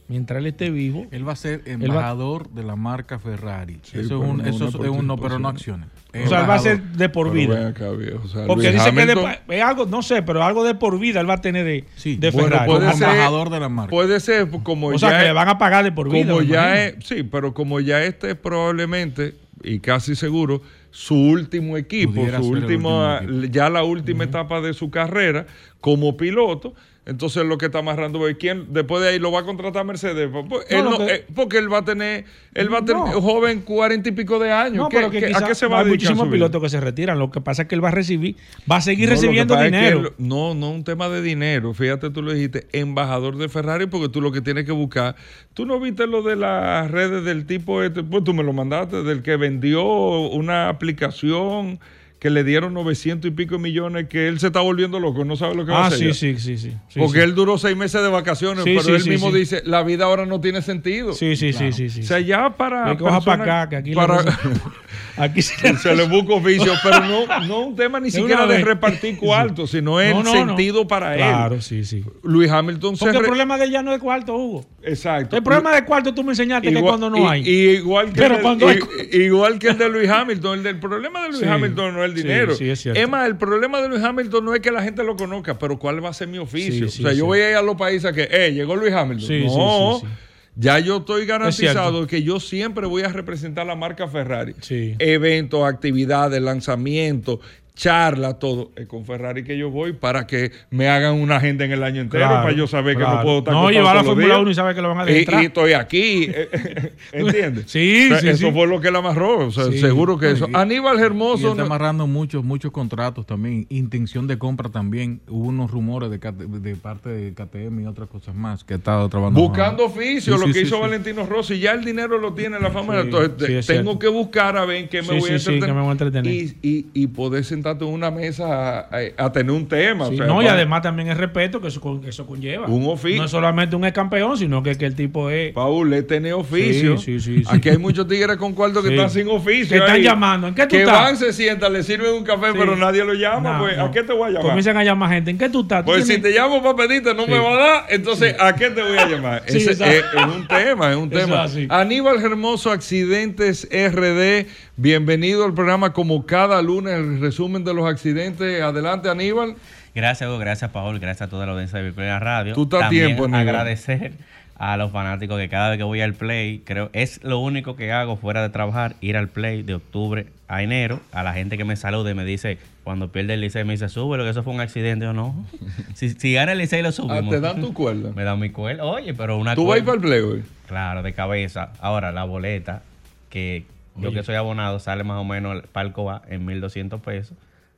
mientras él esté vivo. Él va a ser embajador va... de la marca Ferrari. Sí, eso es un, no eso es un no, pero no acciones. O sea, él va a ser de por vida. Acá, o sea, porque Luis dice Hamilton, que de, es algo, no sé, pero algo de por vida él va a tener de, sí, de bueno, Ferrari. puede como ser, embajador de la marca. Puede ser como o ya. sea, que es, le van a pagar de por vida. Como ya es, sí, pero como ya este es probablemente, y casi seguro, su último equipo, Pudiera su último, último equipo. ya la última Uh-huh. etapa de su carrera como piloto. Entonces lo que está amarrando es quién después de ahí lo va a contratar Mercedes. Pues, él No, no, que, eh, porque él va a tener, él va a tener no. joven cuarenta y pico de años. No, ¿Qué, pero que qué, quizá, ¿A qué se va a hay dedicar muchísimos su vida? pilotos que se retiran. Lo que pasa es que él va a recibir, va a seguir No, recibiendo lo que pasa es que dinero. él- no, no un tema de dinero. Fíjate, tú lo dijiste, embajador de Ferrari, porque tú lo que tienes que buscar. Tú no viste lo de las redes del tipo este, pues tú me lo mandaste, del que vendió una aplicación que le dieron novecientos y pico millones, que él se está volviendo loco, no sabe lo que va a Ah, hacer. sí, ya. sí, sí, sí, sí. Porque sí. él duró seis meses de vacaciones, Sí, pero sí, él sí, mismo sí. dice, la vida ahora no tiene sentido. Sí, sí, Claro. sí, sí, sí. O sea, ya para... Que coja para personas- acá, que aquí le para, gusta- aquí se, se le busca oficio, pero no, no un tema ni De siquiera una de vez. repartir cuartos, sino el No, no, sentido no. para él. Claro, sí, sí. Luis Hamilton se... Porque el re- problema de él ya no es cuarto, Hugo. Exacto. El problema de cuarto tú me enseñaste que cuando no y- hay. y igual que, Pero el de, cuando hay- i- igual que el de Luis Hamilton, el del problema de Luis Sí, Hamilton no es el sí, dinero. sí, es cierto. más, el problema de Luis Hamilton no es que la gente lo conozca, pero cuál va a ser mi oficio. Sí, sí, o sea, yo sí. voy a ir a los países que, eh, llegó Luis Hamilton. Sí, sí, no, sí, sí. ya yo estoy garantizado cierto. que yo siempre voy a representar la marca Ferrari. Sí. Eventos, actividades, lanzamientos, charla, todo. Es con Ferrari que yo voy para que me hagan una agenda en el año entero, Claro, para yo saber claro. que no puedo estar No, acostado llevar la todos los Fórmula días. uno y sabe que lo van a Y- entrar. Y, estoy aquí, ¿entiendes? Sí, O sea, sí, eso sí. fue lo que la amarró, o sea, Sí. seguro que No, eso. y- Aníbal Y Hermoso, está no- amarrando muchos, muchos contratos también. Intención de compra también. Hubo unos rumores de, K T de parte de K T M y otras cosas más que ha estado trabajando. buscando oficio, Sí, lo sí, que sí, hizo sí. Valentino Rossi, ya el dinero lo tiene la fama. Sí, Entonces, sí, te- es tengo cierto. que buscar a ver en qué me Sí, voy a sí, sí, entretener. que me voy a entretener. Y, y, y poder sentarte en una mesa a, a- a tener un tema. Sí, o sea, no, y para- además también el respeto que eso, con- que eso conlleva. Un oficio. No es solamente un ex campeón, sino que, que el tipo es. Paul, es tener oficio. Sí, sí, sí, sí. Aquí hay muchos tigres con cuartos que Sí. están sin oficio. Que están ahí. llamando. ¿En qué tú que estás? van, se sientan, le sirven un café, Sí. pero nadie lo llama. No, pues, no. ¿a qué te voy a llamar? Comienzan a llamar gente. ¿En qué tú estás? ¿Tú Pues si tienes- te llamo para pedirte no Sí. me va a dar, entonces ¿a qué te voy a llamar? Sí, Ese exacto. es, es un tema, es un Eso tema. es así. Aníbal Hermoso, Accidentes R D, bienvenido al programa como cada lunes, el resumen de los accidentes. Adelante, Aníbal. Gracias, Hugo, gracias, Paul, gracias a toda la audiencia de Virtual Radio. Tú estás a También tiempo, Aníbal. agradecer a los fanáticos que cada vez que voy al Play, creo, es lo único que hago fuera de trabajar, ir al Play de octubre a enero, a la gente que me saluda y me dice, cuando pierde el Licey, me dice, súbelo, que eso fue un accidente o no. si, si gana el Licey, lo Ah, subimos. te dan tu cuerda. Me dan mi cuerda. Oye, pero una ¿Tú vas a ir cuerda- para el play hoy? Claro, de cabeza. Ahora, la boleta, que yo Oye. que soy abonado, sale más o menos el palco A en mil doscientos pesos.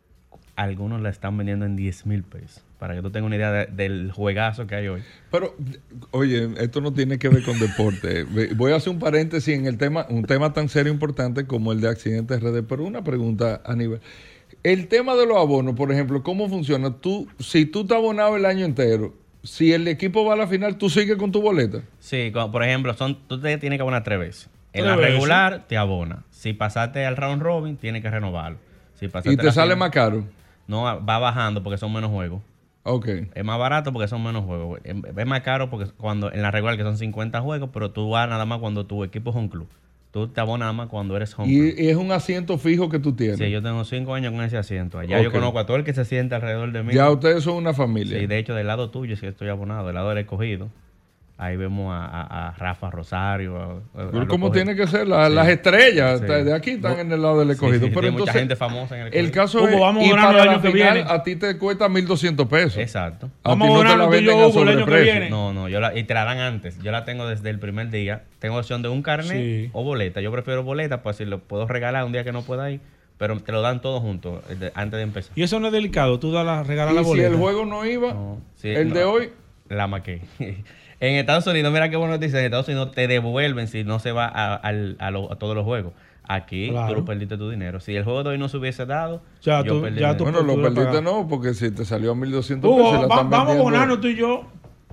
Algunos la están vendiendo en diez mil pesos. Para que tú tengas una idea de- del juegazo que hay hoy. Pero, oye, esto no tiene que ver con deporte. Ve- Voy a hacer un paréntesis en el tema, un tema tan serio e importante como el de accidentes R D. Pero una pregunta, Aníbal. El tema de los abonos, por ejemplo, ¿cómo funciona? Tú, si tú te abonado el año entero, si el equipo va a la final, ¿tú sigues con tu boleta? Sí, como, por ejemplo, son, tú te tienes que abonar tres veces. En Tres la veces. regular te abona. Si pasaste al round robin, tienes que renovarlo. Si pasaste Y te la sale final- más caro. No, va bajando porque son menos juegos. Ok. Es más barato porque son menos juegos. Es es más caro porque cuando en la regular que son cincuenta juegos, pero tú vas nada más cuando tu equipo es home club. Tú te abonas nada más cuando eres home club. Y, y es un asiento fijo que tú tienes. Sí, yo tengo cinco años con ese asiento. Ya Ok. yo conozco a todo el que se siente alrededor de mí. Ya ustedes son una familia. Sí, de hecho, del lado tuyo sí estoy abonado, del lado del escogido. Ahí vemos a, a- a Rafa Rosario. a- a- a Pero los ¿Cómo cogidos. tiene que ser? La- Sí. Las estrellas Sí. de aquí están No. en el lado del Sí, escogido. sí, Pero tiene mucha entonces, gente famosa en el el escogido. caso Hugo, es, vamos a y ganarlo para el la año que final, viene. a ti te cuesta mil doscientos pesos. Exacto. A Vamos ti a no te ganarlo la tú y yo, venden a Hugo, el año que sobreprecio. viene. No, no, yo la, y te la dan antes. Yo la tengo desde el primer día. Tengo opción de un carnet Sí. o boleta. Yo prefiero boleta, pues si lo puedo regalar un día que no pueda ir, pero te lo dan todos juntos eh, de- antes de empezar. Y eso no es delicado. Tú das la, regalas la Y si boleta. el juego no iba, No, sí, el no, de hoy, la maqué. En Estados Unidos, mira qué bueno dice, en Estados Unidos te devuelven si no se va a, al- a lo- a todos los juegos. Aquí Claro. tú perdiste tu dinero. Si el juego de hoy no se hubiese dado, Ya yo tú- perdí ya el tú- dinero. bueno, tú lo le perdiste pagas. no, porque si te salió a mil doscientos Hugo, pesos, la va- están vamos a vendiendo. abonarnos tú y yo.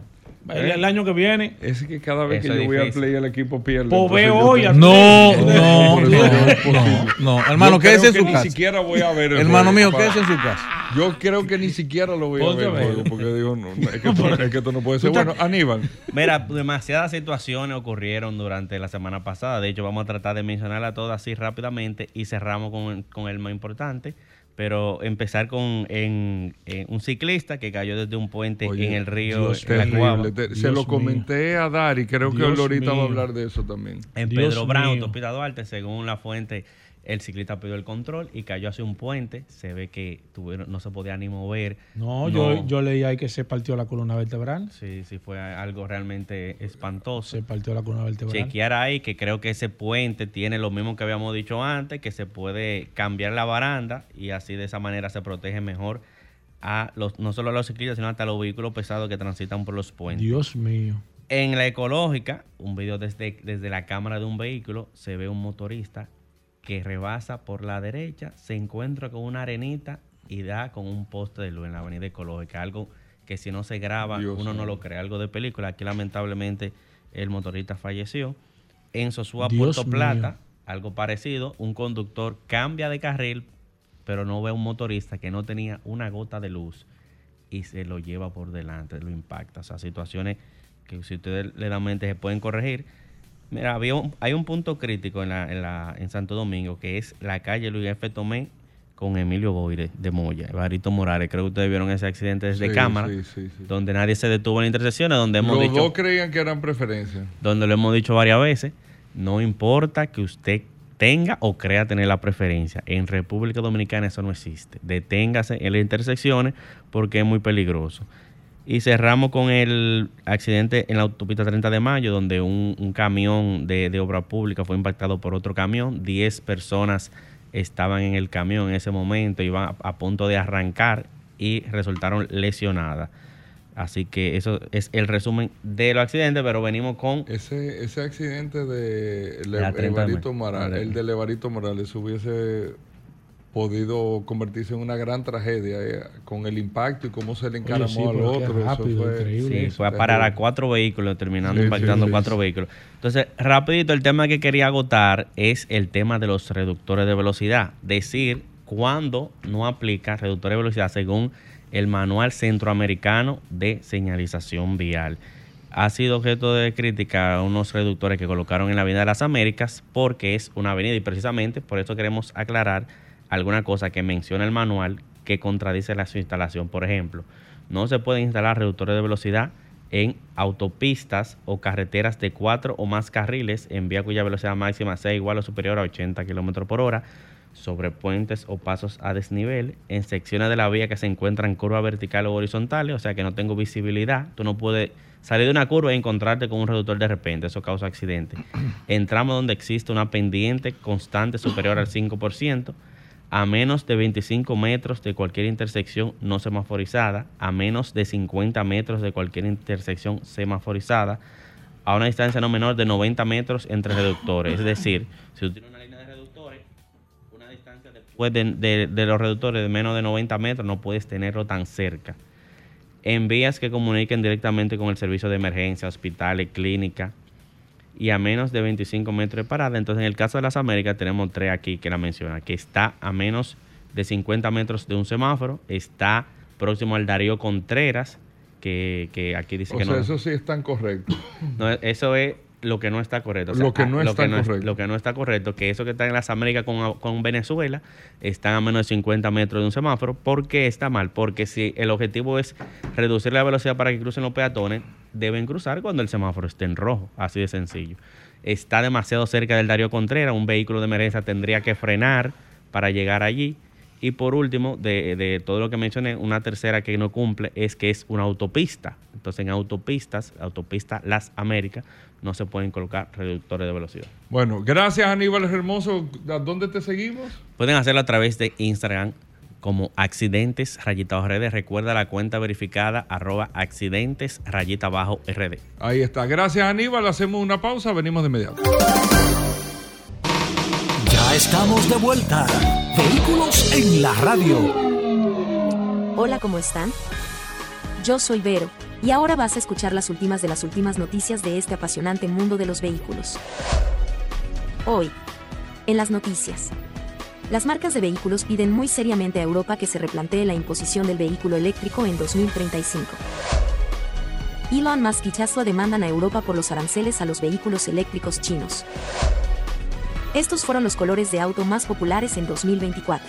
El, el año que viene. Es que cada vez Eso que yo es voy al difícil. play el equipo pierde. Pues Entonces veo yo hoy tengo- al No, play. no, Por eso no, yo es posible. no, no. Hermano, Yo creo quédese en que su ni casa. siquiera voy a ver el Hermano juego, mío, papá. quédese en su casa. Yo creo que ni siquiera lo voy a Ponte ver a el ver. juego, porque digo, no, es, que esto, es que esto no puede ser. Bueno, Aníbal. Mira, demasiadas situaciones ocurrieron durante la semana pasada. De hecho, vamos a tratar de mencionarlas todas así rápidamente y cerramos con, con el más importante. Pero empezar con en, en un ciclista que cayó desde un puente Oye, en el río Dios, La Cuava. terrible. Te- se Dios lo mío. comenté a Dari, creo que Dios él ahorita va a mío. hablar de eso también. En Dios Pedro Brown, mío. autopista Duarte, según la fuente, el ciclista perdió el control y cayó hacia un puente. Se ve que tuvieron, no se podía ni mover. No, Yo, yo leí ahí que se partió la columna vertebral. Sí, sí, fue algo realmente espantoso. Se partió la columna vertebral. Chequear ahí que creo que ese puente tiene lo mismo que habíamos dicho antes, que se puede cambiar la baranda y así de esa manera se protege mejor a los no solo a los ciclistas, sino hasta a los vehículos pesados que transitan por los puentes. Dios mío. En la ecológica, un video desde, desde la cámara de un vehículo, se ve un motorista que rebasa por la derecha, se encuentra con una arenita y da con un poste de luz en la avenida ecológica. Algo que si no se graba, Dios uno no mío. lo cree, algo de película. Aquí lamentablemente el motorista falleció. En Sosúa, Dios Puerto mío. Plata, algo parecido, un conductor cambia de carril, pero no ve a un motorista que no tenía una gota de luz y se lo lleva por delante, lo impacta. O sea, situaciones que si ustedes le dan mente se pueden corregir. Mira, había un- hay un punto crítico en, la, en, la, en Santo Domingo, que es la calle Luis F. Tomé con Emilio Boire de Moya, Barito Morales. Creo que ustedes vieron ese accidente desde Sí, cámara, sí, sí, sí. donde nadie se detuvo en la intersección, donde hemos Los dicho, dos creían que eran preferencias. donde lo hemos dicho varias veces, no importa que usted tenga o crea tener la preferencia. En República Dominicana eso no existe. Deténgase en las intersecciones porque es muy peligroso. Y cerramos con el accidente en la autopista treinta de mayo, donde un, un camión de, de obra pública fue impactado por otro camión. Diez personas estaban en el camión en ese momento, iban a, a punto de arrancar y resultaron lesionadas. Así que eso es el resumen de los accidentes, pero venimos con... Ese, ese accidente de Le- La treinta de Levarito mayo. Morales, Vale. el de Levarito Morales hubiese podido convertirse en una gran tragedia eh, con el impacto y cómo se le encaramó sí, al pero qué otro. Eso rápido, fue, increíble. Sí, eso, fue a parar a terrible. cuatro vehículos, terminando Sí, impactando sí, sí, cuatro sí. vehículos. Entonces, rapidito, el tema que quería agotar es el tema de los reductores de velocidad. Decir cuándo no aplica reductores de velocidad según el Manual Centroamericano de Señalización Vial. Ha sido objeto de crítica a unos reductores que colocaron en la Avenida de las Américas porque es una avenida y precisamente por eso queremos aclarar alguna cosa que menciona el manual que contradice la su instalación. Por ejemplo, no se pueden instalar reductores de velocidad en autopistas o carreteras de cuatro o más carriles en vía cuya velocidad máxima sea igual o superior a ochenta kilómetros por hora, sobre puentes o pasos a desnivel, en secciones de la vía que se encuentran en curvas verticales o horizontales, o sea que no tengo visibilidad. Tú no puedes salir de una curva e encontrarte con un reductor de repente, eso causa accidentes. En tramos donde existe una pendiente constante superior al cinco por ciento, a menos de veinticinco metros de cualquier intersección no semaforizada, a menos de cincuenta metros de cualquier intersección semaforizada, a una distancia no menor de noventa metros entre reductores. Es decir, si tú tienes una línea de reductores, una distancia después de, de, de los reductores de menos de noventa metros, no puedes tenerlo tan cerca. En vías que comuniquen directamente con el servicio de emergencia, hospitales, clínicas, y a menos de veinticinco metros de parada. Entonces, en el caso de las Américas, tenemos tres aquí que la menciona, que está a menos de cincuenta metros de un semáforo, está próximo al Darío Contreras, que, que aquí dice O que sea, no. eso sí es tan correcto. No, eso es lo que no está correcto. O sea, Lo que ah, no lo está que no es- correcto. lo que no está correcto, que eso que está en las Américas con, con Venezuela, están a menos de cincuenta metros de un semáforo. ¿Por qué está mal? Porque si el objetivo es reducir la velocidad para que crucen los peatones, deben cruzar cuando el semáforo esté en rojo. Así de sencillo. Está demasiado cerca del Darío Contreras, un vehículo de emergencia tendría que frenar para llegar allí. Y por último, de, de todo lo que mencioné, una tercera que no cumple es que es una autopista. Entonces, en autopistas, autopista Las Américas, no se pueden colocar reductores de velocidad. Bueno, gracias Aníbal Hermoso. ¿A dónde te seguimos? Pueden hacerlo a través de Instagram como accidentes rayita bajo R D. Recuerda la cuenta verificada arroba accidentes rayita bajo R D. Ahí está. Gracias Aníbal. Hacemos una pausa. Venimos de inmediato. Ya estamos de vuelta. Vehículos en la radio. Hola, ¿cómo están? Yo soy Vero, Y ahora vas a escuchar las últimas de las últimas noticias de este apasionante mundo de los vehículos. Hoy, en las noticias. Las marcas de vehículos piden muy seriamente a Europa que se replantee la imposición del vehículo eléctrico en dos mil treinta y cinco. Elon Musk y Tesla demandan a Europa por los aranceles a los vehículos eléctricos chinos. Estos fueron los colores de auto más populares en dos mil veinticuatro.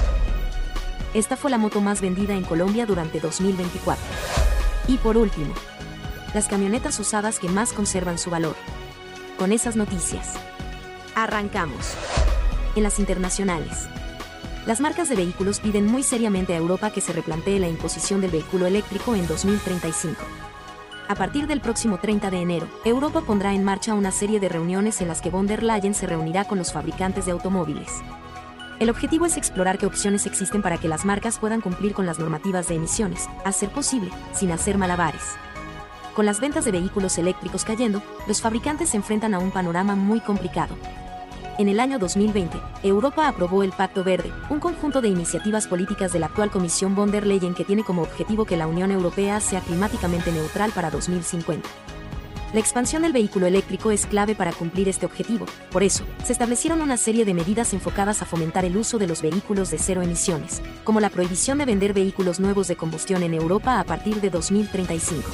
Esta fue la moto más vendida en Colombia durante dos mil veinticuatro. Y por último, las camionetas usadas que más conservan su valor. Con esas noticias, arrancamos. En las internacionales. Las marcas de vehículos piden muy seriamente a Europa que se replantee la imposición del vehículo eléctrico en dos mil treinta y cinco. A partir del próximo treinta de enero, Europa pondrá en marcha una serie de reuniones en las que von der Leyen se reunirá con los fabricantes de automóviles. El objetivo es explorar qué opciones existen para que las marcas puedan cumplir con las normativas de emisiones, a ser posible, sin hacer malabares. Con las ventas de vehículos eléctricos cayendo, los fabricantes se enfrentan a un panorama muy complicado. En el año dos mil veinte, Europa aprobó el Pacto Verde, un conjunto de iniciativas políticas de la actual Comisión von der Leyen que tiene como objetivo que la Unión Europea sea climáticamente neutral para dos mil cincuenta. La expansión del vehículo eléctrico es clave para cumplir este objetivo, por eso, se establecieron una serie de medidas enfocadas a fomentar el uso de los vehículos de cero emisiones, como la prohibición de vender vehículos nuevos de combustión en Europa a partir de dos mil treinta y cinco.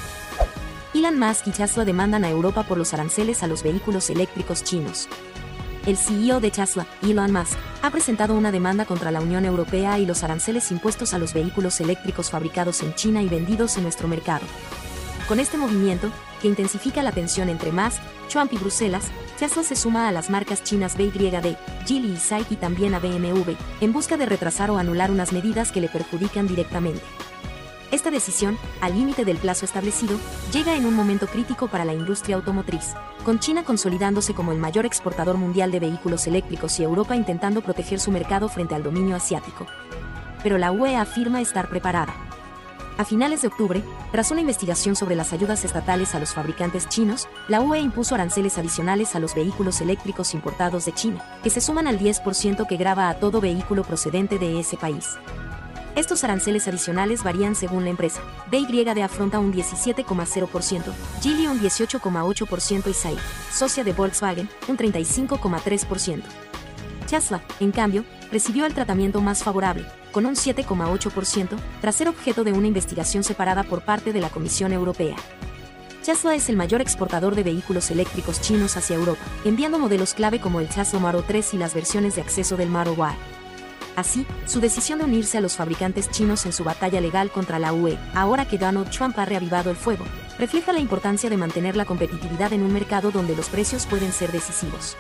Elon Musk y Tesla demandan a Europa por los aranceles a los vehículos eléctricos chinos. El C E O de Tesla, Elon Musk, ha presentado una demanda contra la Unión Europea y los aranceles impuestos a los vehículos eléctricos fabricados en China y vendidos en nuestro mercado. Con este movimiento, que intensifica la tensión entre Musk, Trump y Bruselas, Tesla se suma a las marcas chinas B Y D, Geely y SAIC y también a B M W, en busca de retrasar o anular unas medidas que le perjudican directamente. Esta decisión, al límite del plazo establecido, llega en un momento crítico para la industria automotriz, con China consolidándose como el mayor exportador mundial de vehículos eléctricos y Europa intentando proteger su mercado frente al dominio asiático. Pero la U E afirma estar preparada. A finales de octubre, tras una investigación sobre las ayudas estatales a los fabricantes chinos, la U E impuso aranceles adicionales a los vehículos eléctricos importados de China, que se suman al diez por ciento que grava a todo vehículo procedente de ese país. Estos aranceles adicionales varían según la empresa. B Y D afronta un diecisiete coma cero por ciento, Geely un dieciocho coma ocho por ciento y SAIC, socia de Volkswagen, un treinta y cinco coma tres por ciento. Tesla, en cambio, recibió el tratamiento más favorable, con un siete coma ocho por ciento, tras ser objeto de una investigación separada por parte de la Comisión Europea. Tesla es el mayor exportador de vehículos eléctricos chinos hacia Europa, enviando modelos clave como el Tesla Model tres y las versiones de acceso del Model Y. Así, su decisión de unirse a los fabricantes chinos en su batalla legal contra la U E, ahora que Donald Trump ha reavivado el fuego, refleja la importancia de mantener la competitividad en un mercado donde los precios pueden ser decisivos.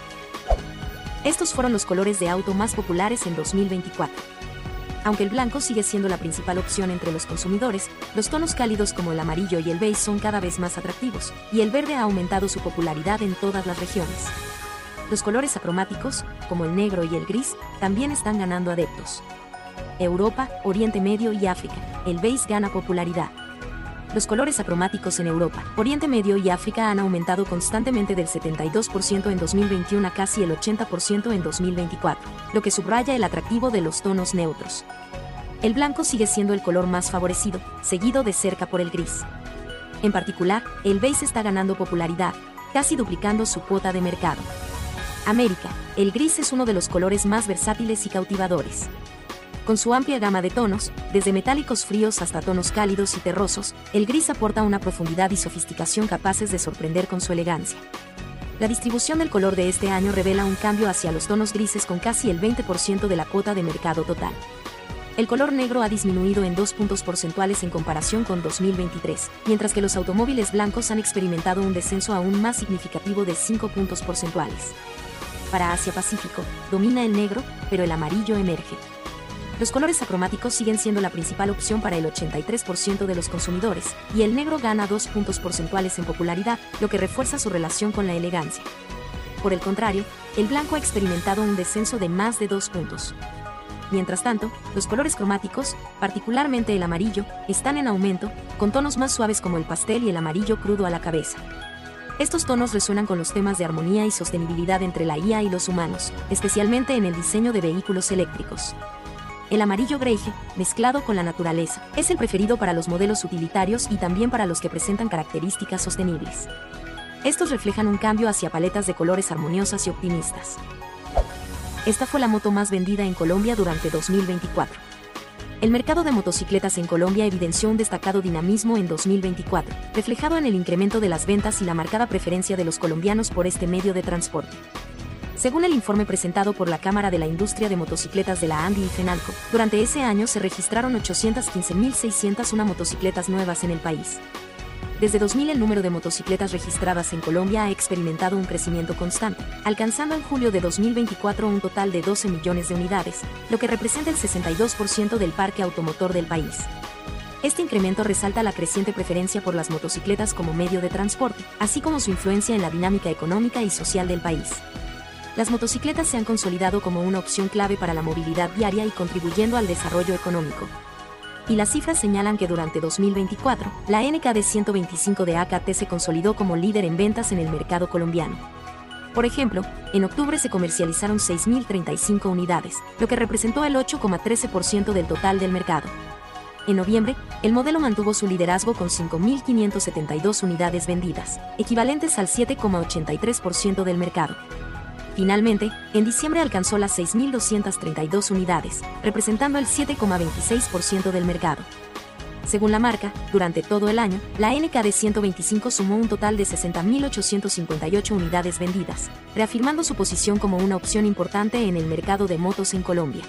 Estos fueron los colores de auto más populares en dos mil veinticuatro. Aunque el blanco sigue siendo la principal opción entre los consumidores, los tonos cálidos como el amarillo y el beige son cada vez más atractivos, y el verde ha aumentado su popularidad en todas las regiones. Los colores acromáticos, como el negro y el gris, también están ganando adeptos. Europa, Oriente Medio y África, el beige gana popularidad. Los colores acromáticos en Europa, Oriente Medio y África han aumentado constantemente del setenta y dos por ciento en dos mil veintiuno a casi el ochenta por ciento en dos mil veinticuatro, lo que subraya el atractivo de los tonos neutros. El blanco sigue siendo el color más favorecido, seguido de cerca por el gris. En particular, el beige está ganando popularidad, casi duplicando su cuota de mercado. América, el gris es uno de los colores más versátiles y cautivadores. Con su amplia gama de tonos, desde metálicos fríos hasta tonos cálidos y terrosos, el gris aporta una profundidad y sofisticación capaces de sorprender con su elegancia. La distribución del color de este año revela un cambio hacia los tonos grises con casi el veinte por ciento de la cuota de mercado total. El color negro ha disminuido en dos puntos porcentuales en comparación con dos mil veintitrés, mientras que los automóviles blancos han experimentado un descenso aún más significativo de cinco puntos porcentuales. Para Asia-Pacífico, domina el negro, pero el amarillo emerge. Los colores acromáticos siguen siendo la principal opción para el ochenta y tres por ciento de los consumidores, y el negro gana dos puntos porcentuales en popularidad, lo que refuerza su relación con la elegancia. Por el contrario, el blanco ha experimentado un descenso de más de dos puntos. Mientras tanto, los colores cromáticos, particularmente el amarillo, están en aumento, con tonos más suaves como el pastel y el amarillo crudo a la cabeza. Estos tonos resuenan con los temas de armonía y sostenibilidad entre la I A y los humanos, especialmente en el diseño de vehículos eléctricos. El amarillo Greige, mezclado con la naturaleza, es el preferido para los modelos utilitarios y también para los que presentan características sostenibles. Estos reflejan un cambio hacia paletas de colores armoniosas y optimistas. Esta fue la moto más vendida en Colombia durante dos mil veinticuatro. El mercado de motocicletas en Colombia evidenció un destacado dinamismo en dos mil veinticuatro, reflejado en el incremento de las ventas y la marcada preferencia de los colombianos por este medio de transporte. Según el informe presentado por la Cámara de la Industria de Motocicletas de la ANDI y FENALCO, durante ese año se registraron ochocientas quince mil seiscientas una motocicletas nuevas en el país. Desde dos mil el número de motocicletas registradas en Colombia ha experimentado un crecimiento constante, alcanzando en julio de dos mil veinticuatro un total de doce millones de unidades, lo que representa el sesenta y dos por ciento del parque automotor del país. Este incremento resalta la creciente preferencia por las motocicletas como medio de transporte, así como su influencia en la dinámica económica y social del país. Las motocicletas se han consolidado como una opción clave para la movilidad diaria y contribuyendo al desarrollo económico. Y las cifras señalan que durante dos mil veinticuatro, la N K D ciento veinticinco de A K T se consolidó como líder en ventas en el mercado colombiano. Por ejemplo, en octubre se comercializaron seis mil treinta y cinco unidades, lo que representó el ocho coma trece por ciento del total del mercado. En noviembre, el modelo mantuvo su liderazgo con cinco mil quinientas setenta y dos unidades vendidas, equivalentes al siete coma ochenta y tres por ciento del mercado. Finalmente, en diciembre alcanzó las seis mil doscientas treinta y dos unidades, representando el siete coma veintiséis por ciento del mercado. Según la marca, durante todo el año, la N K D ciento veinticinco sumó un total de sesenta mil ochocientas cincuenta y ocho unidades vendidas, reafirmando su posición como una opción importante en el mercado de motos en Colombia.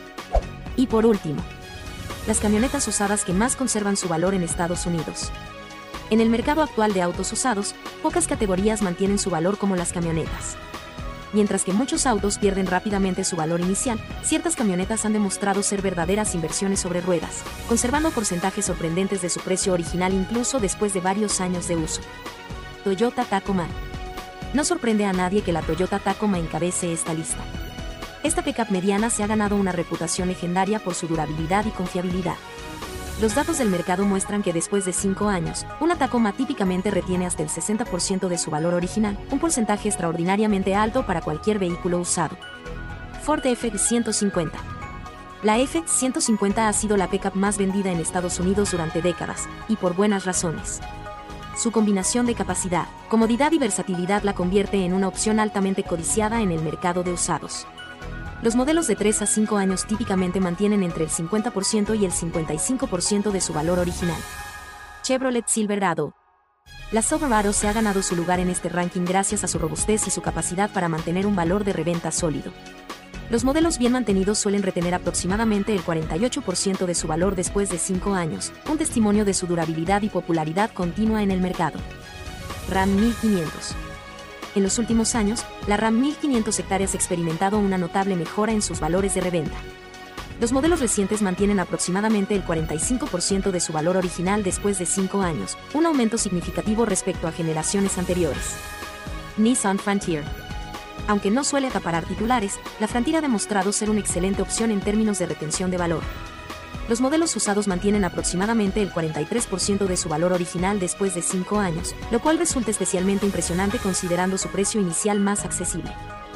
Y por último, las camionetas usadas que más conservan su valor en Estados Unidos. En el mercado actual de autos usados, pocas categorías mantienen su valor como las camionetas. Mientras que muchos autos pierden rápidamente su valor inicial, ciertas camionetas han demostrado ser verdaderas inversiones sobre ruedas, conservando porcentajes sorprendentes de su precio original incluso después de varios años de uso. Toyota Tacoma. No sorprende a nadie que la Toyota Tacoma encabece esta lista. Esta pickup mediana se ha ganado una reputación legendaria por su durabilidad y confiabilidad. Los datos del mercado muestran que después de cinco años, una Tacoma típicamente retiene hasta el sesenta por ciento de su valor original, un porcentaje extraordinariamente alto para cualquier vehículo usado. Ford F ciento cincuenta. La F ciento cincuenta ha sido la pickup más vendida en Estados Unidos durante décadas, y por buenas razones. Su combinación de capacidad, comodidad y versatilidad la convierte en una opción altamente codiciada en el mercado de usados. Los modelos de tres a cinco años típicamente mantienen entre el cincuenta por ciento y el cincuenta y cinco por ciento de su valor original. Chevrolet Silverado. La Silverado se ha ganado su lugar en este ranking gracias a su robustez y su capacidad para mantener un valor de reventa sólido. Los modelos bien mantenidos suelen retener aproximadamente el cuarenta y ocho por ciento de su valor después de cinco años, un testimonio de su durabilidad y popularidad continua en el mercado. Ram mil quinientos. En los últimos años, la Ram mil quinientos hectáreas ha experimentado una notable mejora en sus valores de reventa. Los modelos recientes mantienen aproximadamente el cuarenta y cinco por ciento de su valor original después de cinco años, un aumento significativo respecto a generaciones anteriores. Nissan Frontier. Aunque no suele acaparar titulares, la Frontier ha demostrado ser una excelente opción en términos de retención de valor. Los modelos usados mantienen aproximadamente el cuarenta y tres por ciento de su valor original después de cinco años, lo cual resulta especialmente impresionante considerando su precio inicial más accesible.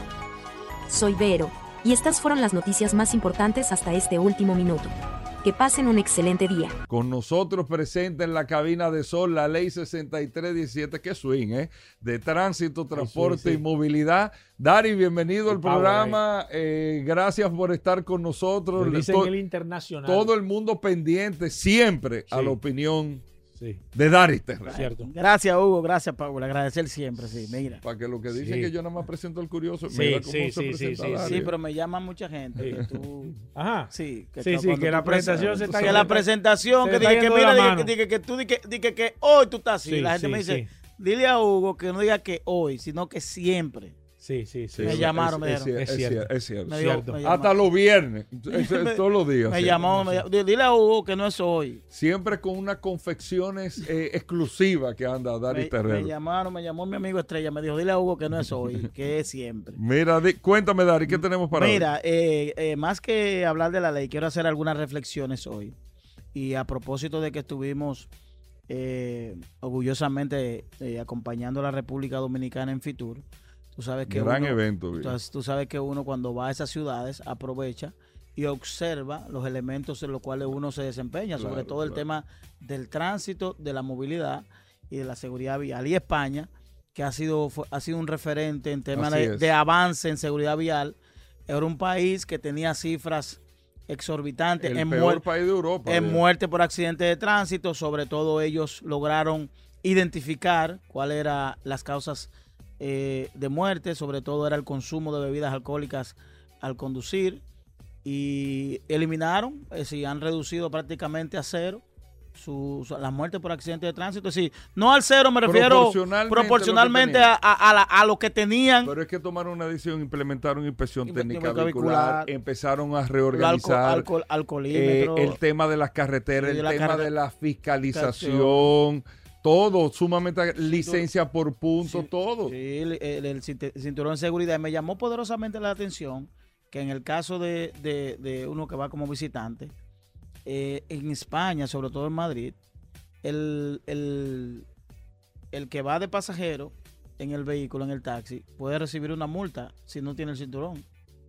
Soy Vero, y estas fueron las noticias más importantes hasta este último minuto. Que pasen un excelente día. Con nosotros presente en la cabina de Sol la ley sesenta y tres diecisiete, que swing, ¿eh? De tránsito, transporte sí, sí, sí. y movilidad. Dari, bienvenido al programa. Eh, gracias por estar con nosotros. Le dicen el internacional. Todo el mundo pendiente siempre sí. a la opinión sí. de Dari Terra. Cierto. Gracias, Hugo. Gracias, Paul. Agradecer siempre, sí. Mira. Para que lo que dicen sí. que yo nada más presento el curioso, sí, mira cómo sí, se sí, presenta sí, Dari. Sí, pero me llama mucha gente. Sí. Que tú... Ajá. Sí, que, sí, sí, que la presentación se está... Que la presentación, que dije que mira, dije que tú, dije que hoy tú estás así. Sí, la gente sí, me dice, sí. dile a Hugo que no diga que hoy, sino que siempre. Sí, sí, sí. Me sí, llamaron, es, me dijeron. Es, es cierto, es cierto. Me dijo, cierto. me Hasta los viernes, todos los días. Me sí. llamó, me llamó, dile a Hugo que no es hoy. Siempre con unas confecciones eh, exclusivas que anda Dari Me, Terrero. me llamaron, me llamó mi amigo Estrella, me dijo, dile a Hugo que no es hoy, que es siempre. Mira, di, cuéntame, Dari, ¿qué tenemos para Mira, hoy? eh, eh, más que hablar de la ley, quiero hacer algunas reflexiones hoy. Y a propósito de que estuvimos eh, orgullosamente eh, acompañando a la República Dominicana en Fitur, tú sabes que Gran uno, evento. Tú, tú sabes que uno cuando va a esas ciudades aprovecha y observa los elementos en los cuales uno se desempeña, Claro, sobre todo el claro. tema del tránsito, de la movilidad y de la seguridad vial. Y España, que ha sido, fue- ha sido un referente en temas Así de, es. de avance en seguridad vial, era un país que tenía cifras exorbitantes El en, peor muer- país de Europa. en de- muerte por accidente de tránsito. Sobre todo ellos lograron identificar cuáles eran las causas eh, de muerte, sobre todo era el consumo de bebidas alcohólicas al conducir, y eliminaron, es decir, han reducido prácticamente a cero su, su- las muertes por accidente de tránsito. Es decir, no al cero, me refiero Proporcionalmente proporcionalmente lo que a, a- a la- a lo que tenían. Pero es que tomaron una decisión, implementaron inspección Inspección técnica vehicular, vehicular, empezaron a el alco- reorganizar alcohol- eh, alcoholímetro, el tema de las carreteras, Sí, el de la tema carrete- de la fiscalización, todo, sumamente licencia por punto, Sí, todo. Sí, el, el- el cinte- cinturón de seguridad. Me llamó poderosamente la atención que en el caso de, de- de uno que va como visitante, eh, en España, sobre todo en Madrid, el, el, el que va de pasajero en el vehículo, en el taxi, puede recibir una multa si no tiene el cinturón.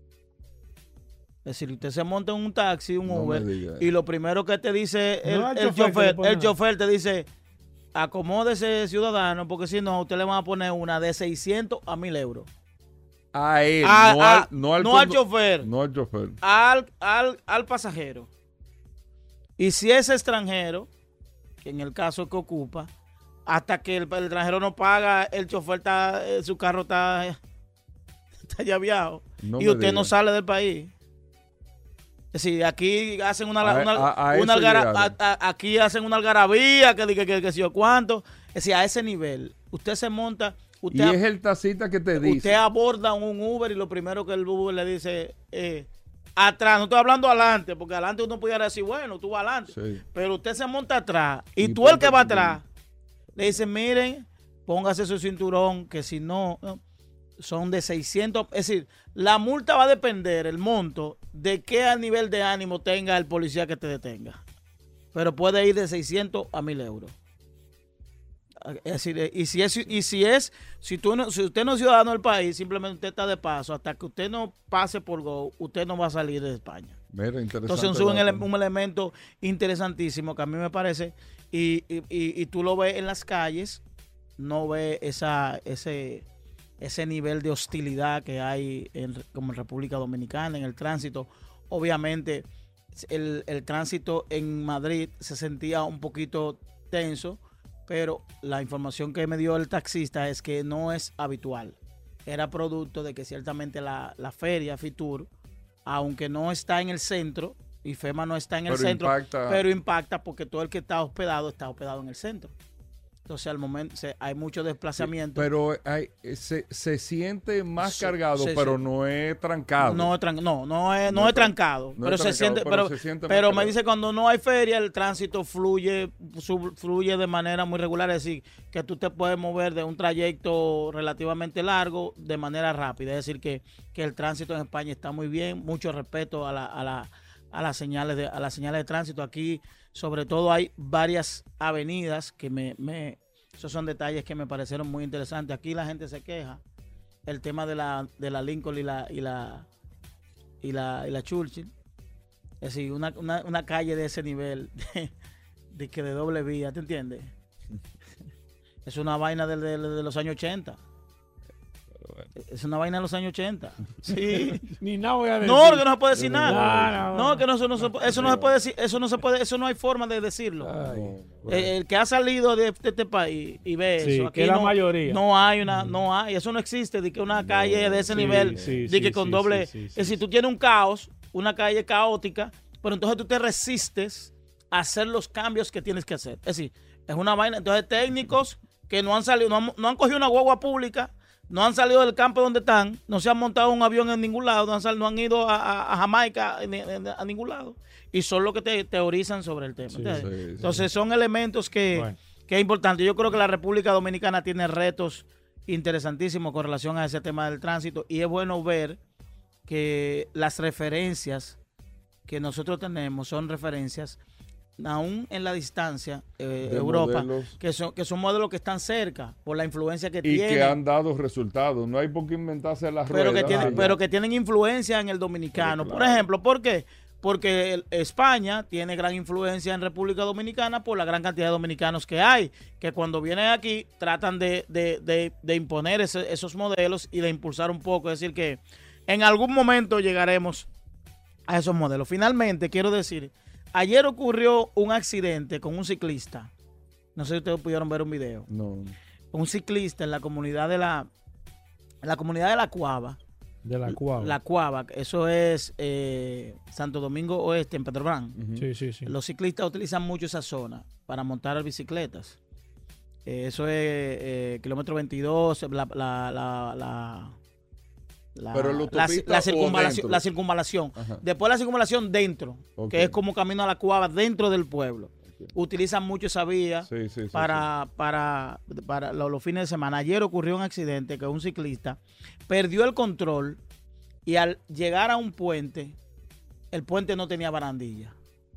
Es decir, usted se monta en un taxi, un No me Uber, diga. y lo primero que te dice el, No, el el chofer que le chofer, pone el nada. chofer te dice, acomódese ciudadano, porque si no, a usted le van a poner una de seiscientos a mil euros. A él, A- no, a- al, no al no al condu- chofer, No al chofer. al, al, al pasajero. Y si es extranjero, que en el caso que ocupa, hasta que el, el extranjero no paga, el chofer está, eh, su carro está, está llaveado, No y me usted no diga. sale del país. Es decir, aquí hacen una, A- una- a- a una eso algara- llegaron. a- a- aquí hacen una algarabía que diga que, que, sé yo cuánto. Es decir, a ese nivel, usted se monta, Y usted, es el tacita que te dice. usted aborda un Uber y lo primero que el Uber le dice, eh, atrás, no estoy hablando adelante, porque adelante uno pudiera decir, bueno, tú vas adelante. Sí. Pero usted se monta atrás y, Y tú el que ponte va tu atrás le dice, miren, póngase su cinturón, que si no, no, son de seiscientos. Es decir, la multa va a depender, el monto, de qué nivel de ánimo tenga el policía que te detenga. Pero puede ir de seiscientos a mil euros. Es decir, y si es, y si es, si tú no, si usted no es ciudadano del país, simplemente usted está de paso, hasta que usted no pase por Go, usted no va a salir de España. Mira, interesante. Entonces es un, dato. ele- un elemento interesantísimo que a mí me parece, y, y- y- y tú lo ves en las calles, no ves esa, ese, ese nivel de hostilidad que hay en, como en República Dominicana, en el tránsito. Obviamente el, el tránsito en Madrid se sentía un poquito tenso, pero la información que me dio el taxista es que no es habitual. Era producto de que ciertamente la, la feria Fitur, aunque no está en el centro, y FEMA no está en el Pero centro, impacta. pero impacta porque todo el que está hospedado está hospedado en el centro. Entonces al momento se- hay mucho desplazamiento. Pero hay, se, se siente más Se- cargado, se- pero se- no es trancado. No, es tran- no, no es, no No es es tran- trancado, no pero, es se trancado, siente, pero pero, se siente más pero me cargado. dice cuando no hay feria el tránsito fluye, su- fluye de manera muy regular, es decir, que tú te puedes mover de un trayecto relativamente largo de manera rápida, es decir, que, que el tránsito en España está muy bien, mucho respeto a la, a la, a las señales de, a las señales de tránsito. Aquí sobre todo hay varias avenidas que me, me esos son detalles que me parecieron muy interesantes. Aquí la gente se queja. El tema de la, de la Lincoln y la, y la, y la, y la Churchill. Es decir, una, una, una calle de ese nivel, de, de que de doble vía, ¿te entiendes? Es una vaina de, de- de los años ochenta. Es una vaina de los años ochenta. Sí. Ni nada voy a decir. No, que no se puede decir nada. No, no, No, no. que no, eso no se, puede- eso no se puede decir, eso no se puede, eso no hay forma de decirlo. Ay. Eh, el que ha salido de, de este país y ve Sí, eso, que aquí la no, mayoría. no hay una, no hay, eso no existe, de que una calle de ese sí, nivel, sí, de que sí, con sí, doble, sí, sí, es sí, decir, sí. tú tienes un caos, una calle caótica, pero entonces tú te resistes a hacer los cambios que tienes que hacer. Es decir, es una vaina, entonces técnicos que no han salido, no han, no han cogido una guagua pública, no han salido del campo donde están, no se han montado un avión en ningún lado, no han, sal- no han ido a, a- a Jamaica ni- ni- a ningún lado, y son los que te teorizan sobre el tema. Sí, ¿entiendes? sí, sí. Entonces son elementos que, Bueno. que es importante. Yo creo que la República Dominicana tiene retos interesantísimos con relación a ese tema del tránsito, y es bueno ver que las referencias que nosotros tenemos son referencias aún en la distancia, eh, Europa, modelos. que son, que son modelos que están cerca por la influencia que y tienen. Y que han dado resultados. No hay por qué inventarse las pero ruedas. Que tienen, pero que tienen influencia en el dominicano. Claro. Por ejemplo, ¿por qué? Porque el, España tiene gran influencia en República Dominicana por la gran cantidad de dominicanos que hay, que cuando vienen aquí tratan de, de, de, de imponer ese, esos modelos y de impulsar un poco. Es decir, que en algún momento llegaremos a esos modelos. Finalmente, quiero decir, ayer ocurrió un accidente con un ciclista. No sé si ustedes pudieron ver un video. No. Un ciclista en la comunidad de la, en la comunidad de La Cuava. De La Cuava. La Cuava, eso es eh, Santo Domingo Oeste, en Petrobras. Uh-huh. Sí, sí, sí. Los ciclistas utilizan mucho esa zona para montar bicicletas. Eh, eso es eh, kilómetro veintidós, la, la, la, la, la, Pero la, la, la circunvalación. La circunvalación. Después la circunvalación dentro, okay. que es como camino a La Cuava dentro del pueblo. Okay. Utilizan mucho esa vía sí, sí, sí, para, sí. para, para, para los, los fines de semana. Ayer ocurrió un accidente que un ciclista perdió el control y al llegar a un puente, el puente no tenía barandilla.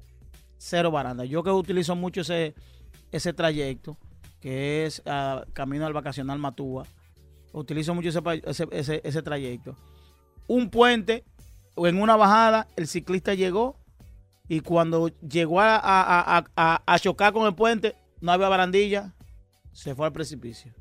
Cero baranda. Yo que utilizo mucho ese, ese trayecto, que es uh, camino al vacacional Matúa, utilizo mucho ese, ese, ese, ese trayecto. Un puente, o en una bajada, el ciclista llegó y cuando llegó a, a, a, a, a chocar con el puente, no había barandilla, se fue al precipicio.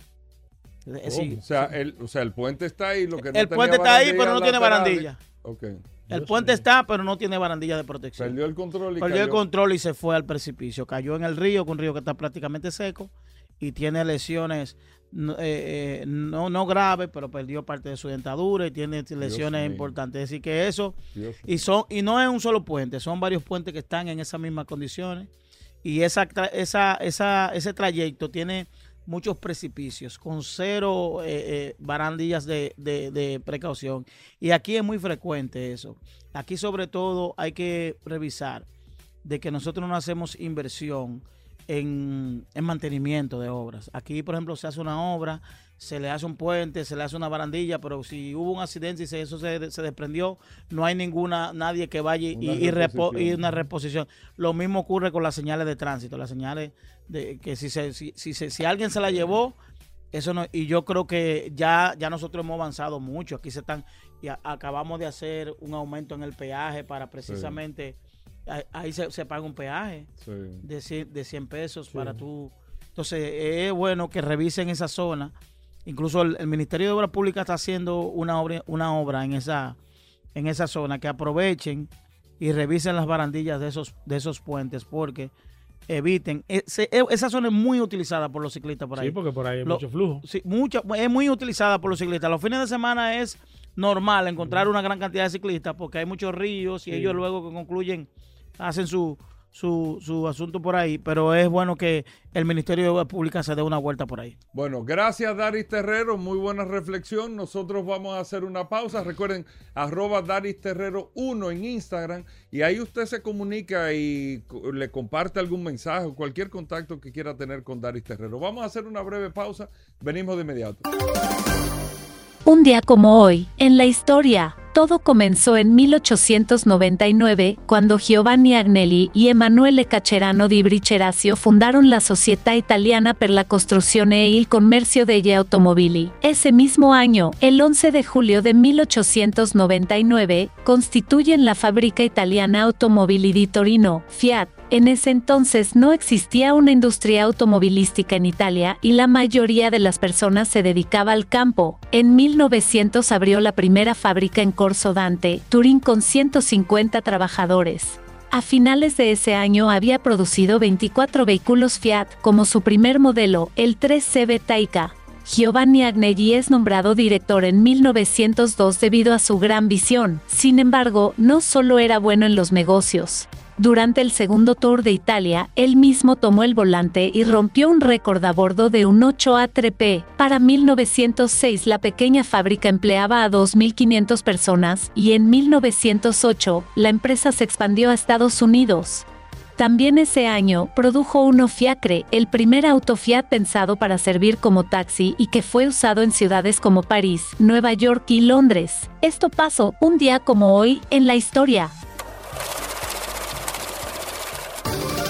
Sí, o, sea, el, o sea, el puente está ahí, lo que no el puente está ahí, pero no tiene lateral. barandilla. Okay. El Dios puente mío. está, pero no tiene barandilla de protección. Perdió el control y Perdió cayó. el control y se fue al precipicio. Cayó en el río, un río que está prácticamente seco y tiene lesiones eh, eh, no, no graves, pero perdió parte de su dentadura y tiene lesiones importantes. Es decir, que eso, y, son, y no es un solo puente, son varios puentes que están en esas mismas condiciones y esa, esa, esa, ese trayecto tiene muchos precipicios con cero eh, eh, barandillas de, de, de precaución. Y aquí es muy frecuente eso. Aquí sobre todo hay que revisar de que nosotros no hacemos inversión en, en mantenimiento de obras. Aquí, por ejemplo, se hace una obra, se le hace un puente, se le hace una barandilla, pero si hubo un accidente y se, eso se, se desprendió, no hay ninguna, nadie que vaya y, y, repo, y una reposición. Lo mismo ocurre con las señales de tránsito, las señales de que si se, si, si, si, si alguien se la llevó, eso no, y yo creo que ya, ya nosotros hemos avanzado mucho. Aquí se están, y a, acabamos de hacer un aumento en el peaje para precisamente, sí. ahí, ahí se, se paga un peaje sí. de, cien, de cien pesos sí. para tú. Entonces es bueno que revisen esa zona. Incluso el, el Ministerio de Obras Públicas está haciendo una obra, una obra en esa, en esa zona, que aprovechen y revisen las barandillas de esos, de esos puentes, porque eviten, ese, esa zona es muy utilizada por los ciclistas por ahí. Sí, porque por ahí hay Lo, mucho flujo. Sí, mucha, es muy utilizada por los ciclistas. Los fines de semana es normal encontrar una gran cantidad de ciclistas porque hay muchos ríos y sí. ellos luego que concluyen hacen su... Su, su asunto por ahí, pero es bueno que el Ministerio de Obras Públicas se dé una vuelta por ahí. Bueno, gracias Daris Terrero, muy buena reflexión. Nosotros vamos a hacer una pausa. Recuerden, arroba Daris Terrero uno en Instagram, y ahí usted se comunica y le comparte algún mensaje o cualquier contacto que quiera tener con Daris Terrero. Vamos a hacer una breve pausa, venimos de inmediato. Un día como hoy, en la historia, todo comenzó en mil ochocientos noventa y nueve, cuando Giovanni Agnelli y Emanuele Cacerano di Bricerazio fundaron la Società Italiana per la Costruzione e il Commercio degli Automobili. Ese mismo año, el once de julio de mil ochocientos noventa y nueve, constituyen la Fábrica Italiana Automobili di Torino, Fiat. En ese entonces no existía una industria automovilística en Italia y la mayoría de las personas se dedicaba al campo. En mil novecientos abrió la primera fábrica en Corso Dante, Turín, con ciento cincuenta trabajadores. A finales de ese año había producido veinticuatro vehículos Fiat, como su primer modelo, el tres C B Taica. Giovanni Agnelli es nombrado director en mil novecientos dos debido a su gran visión. Sin embargo, no solo era bueno en los negocios. Durante el segundo Tour de Italia, él mismo tomó el volante y rompió un récord a bordo de un ocho A tres P. Para mil novecientos seis la pequeña fábrica empleaba a dos mil quinientas personas y en mil novecientos ocho la empresa se expandió a Estados Unidos. También ese año produjo uno Fiacre, el primer auto Fiat pensado para servir como taxi y que fue usado en ciudades como París, Nueva York y Londres. Esto pasó un día como hoy en la historia.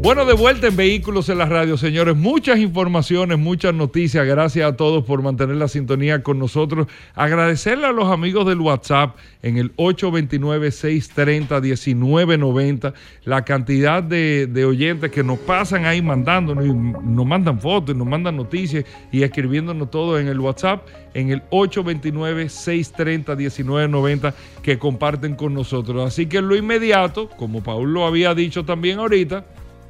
Bueno, de vuelta en Vehículos en la Radio, señores. Muchas informaciones, muchas noticias. Gracias a todos por mantener la sintonía con nosotros. Agradecerle a los amigos del WhatsApp en el ocho dos nueve, seis tres cero, uno nueve nueve cero. La cantidad de, de oyentes que nos pasan ahí mandándonos, y nos mandan fotos, nos mandan noticias y escribiéndonos todo en el WhatsApp, en el ocho dos nueve, seis tres cero, uno nueve nueve cero, que comparten con nosotros. Así que en lo inmediato, como Paul lo había dicho también ahorita,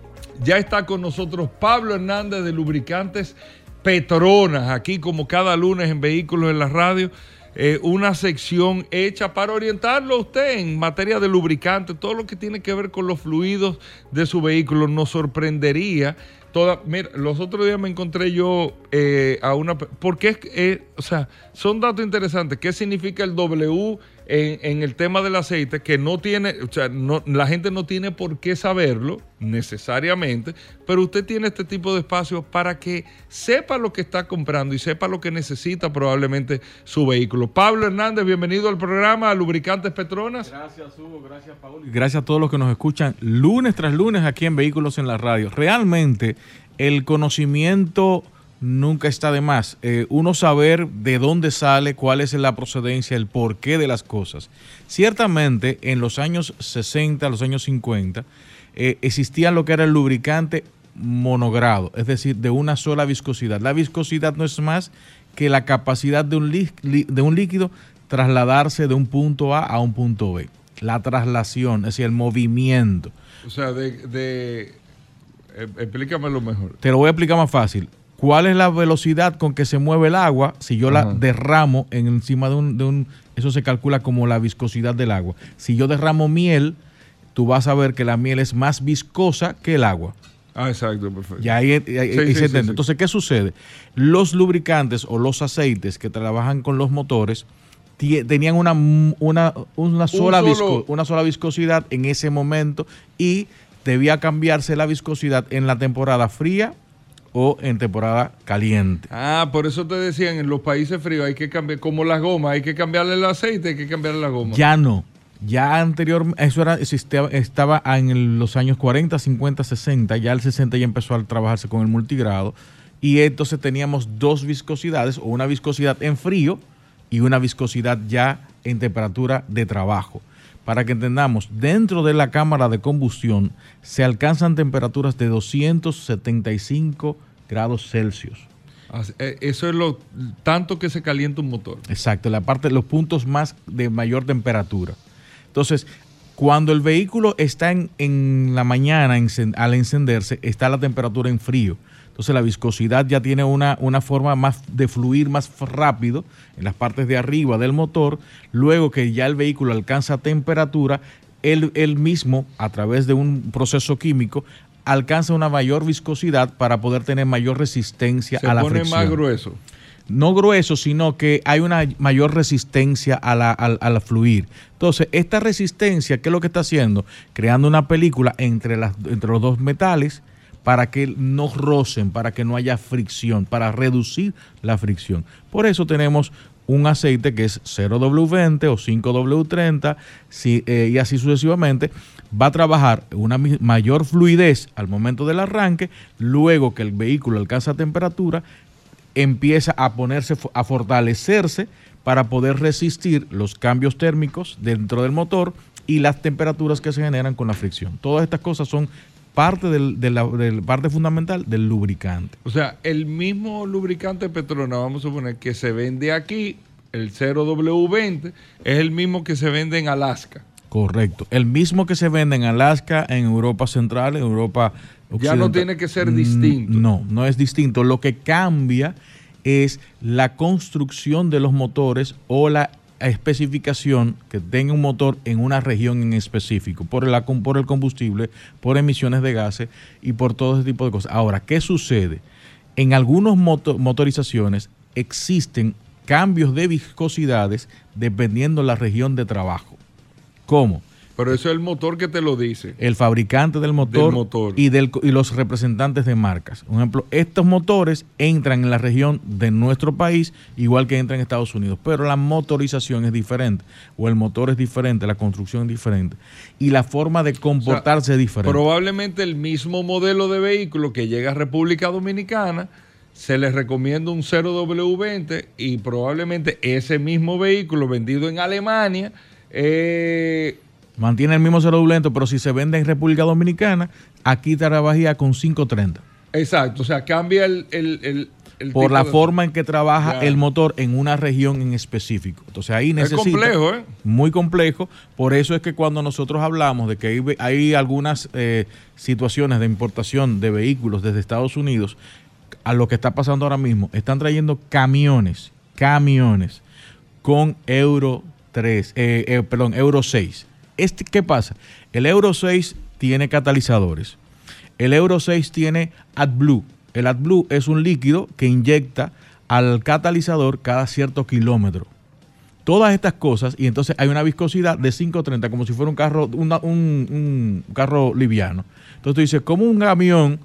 ya está con nosotros Pablo Hernández de Lubricantes Petronas, aquí como cada lunes en Vehículos en la Radio, eh, una sección hecha para orientarlo a usted en materia de lubricantes, todo lo que tiene que ver con los fluidos de su vehículo. Nos sorprendería. Toda, mira, los otros días me encontré yo eh, a una... Porque es, eh, o sea, son datos interesantes. ¿Qué significa el W en, en el tema del aceite? Que no tiene, o sea, no, la gente no tiene por qué saberlo necesariamente, pero usted tiene este tipo de espacios para que sepa lo que está comprando y sepa lo que necesita probablemente su vehículo. Pablo Hernández, bienvenido al programa Lubricantes Petronas. Gracias, Hugo. Gracias, Paul. Gracias a todos los que nos escuchan lunes tras lunes aquí en Vehículos en la Radio. Realmente el conocimiento nunca está de más. Eh, uno saber de dónde sale, cuál es la procedencia, el porqué de las cosas. Ciertamente, en los años sesenta, los años cincuenta, eh, existía lo que era el lubricante monogrado, es decir, de una sola viscosidad. La viscosidad no es más que la capacidad de un, de un líquido trasladarse de un punto A a un punto B. La traslación, es decir, el movimiento. O sea, de... de eh, explícamelo mejor. Te lo voy a explicar más fácil. ¿Cuál es la velocidad con que se mueve el agua si yo Ajá. la derramo en encima de un, de un... Eso se calcula como la viscosidad del agua. Si yo derramo miel, tú vas a ver que la miel es más viscosa que el agua. Ah, exacto, perfecto. Y ahí, ahí, sí, ahí sí, se sí, entiende. sí. Entonces, ¿qué sucede? Los lubricantes o los aceites que trabajan con los motores tenían una, una, una, sola Un solo... visco, una sola viscosidad en ese momento y debía cambiarse la viscosidad en la temporada fría o en temporada caliente. Ah, por eso te decían, en los países fríos hay que cambiar, como las gomas, hay que cambiarle el aceite, hay que cambiarle la goma. Ya no. Ya anterior, eso era, estaba en los años cuarenta, cincuenta, sesenta, ya el sesenta ya empezó a trabajarse con el multigrado y entonces teníamos dos viscosidades, o una viscosidad en frío y una viscosidad ya en temperatura de trabajo. Para que entendamos, dentro de la cámara de combustión se alcanzan temperaturas de doscientos setenta y cinco grados Celsius. Eso es lo tanto que se calienta un motor. Exacto, la parte, los puntos más de mayor temperatura. Entonces, cuando el vehículo está en, en la mañana, en, al encenderse, está la temperatura en frío. Entonces la viscosidad ya tiene una, una forma más de fluir más rápido en las partes de arriba del motor. Luego que ya el vehículo alcanza temperatura, él, él mismo, a través de un proceso químico, alcanza una mayor viscosidad para poder tener mayor resistencia a la fricción. Se pone más grueso. No grueso, sino que hay una mayor resistencia a la, a, a la fluir. Entonces, esta resistencia, ¿qué es lo que está haciendo? Creando una película entre, las, entre los dos metales para que no rocen, para que no haya fricción, para reducir la fricción. Por eso tenemos un aceite que es cero doble u veinte o cinco doble u treinta si, eh, y así sucesivamente. Va a trabajar una mayor fluidez al momento del arranque, luego que el vehículo alcanza temperatura, empieza a ponerse, a fortalecerse para poder resistir los cambios térmicos dentro del motor y las temperaturas que se generan con la fricción. Todas estas cosas son parte del, de la del parte fundamental del lubricante. O sea, el mismo lubricante Petronas, vamos a suponer que se vende aquí, el cero doble u veinte, es el mismo que se vende en Alaska. Correcto. El mismo que se vende en Alaska, en Europa Central, en Europa Occidental. Ya no tiene que ser distinto. No, no es distinto. Lo que cambia es la construcción de los motores o la especificación que tenga un motor en una región en específico, por el, por el combustible, por emisiones de gases y por todo ese tipo de cosas. Ahora, ¿qué sucede? En algunas moto, motorizaciones existen cambios de viscosidades dependiendo de la región de trabajo. ¿Cómo? Pero eso es el motor que te lo dice. El fabricante del motor, del motor. Y, del, y los representantes de marcas. Por ejemplo, estos motores entran en la región de nuestro país, igual que entran en Estados Unidos, pero la motorización es diferente, o el motor es diferente, la construcción es diferente, y la forma de comportarse o sea, es diferente. Probablemente el mismo modelo de vehículo que llega a República Dominicana, se les recomienda un cero W veinte y probablemente ese mismo vehículo vendido en Alemania eh, mantiene el mismo cero W lento, pero si se vende en República Dominicana, aquí trabaja con cinco treinta. Exacto, o sea, cambia el... el, el, el por la de... forma en que trabaja ya. el motor en una región en específico. Entonces ahí necesita... Es complejo, ¿eh? Muy complejo. Por eso es que cuando nosotros hablamos de que hay, hay algunas eh, situaciones de importación de vehículos desde Estados Unidos, a lo que está pasando ahora mismo, están trayendo camiones, camiones con Euro tres, eh, eh, perdón, Euro seis. Este, ¿qué pasa? El Euro seis tiene catalizadores. El Euro seis tiene AdBlue. El AdBlue es un líquido que inyecta al catalizador cada cierto kilómetro. Todas estas cosas, y entonces hay una viscosidad de cinco treinta, como si fuera un carro, una, un, un carro liviano. Entonces tú dices, ¿cómo un camión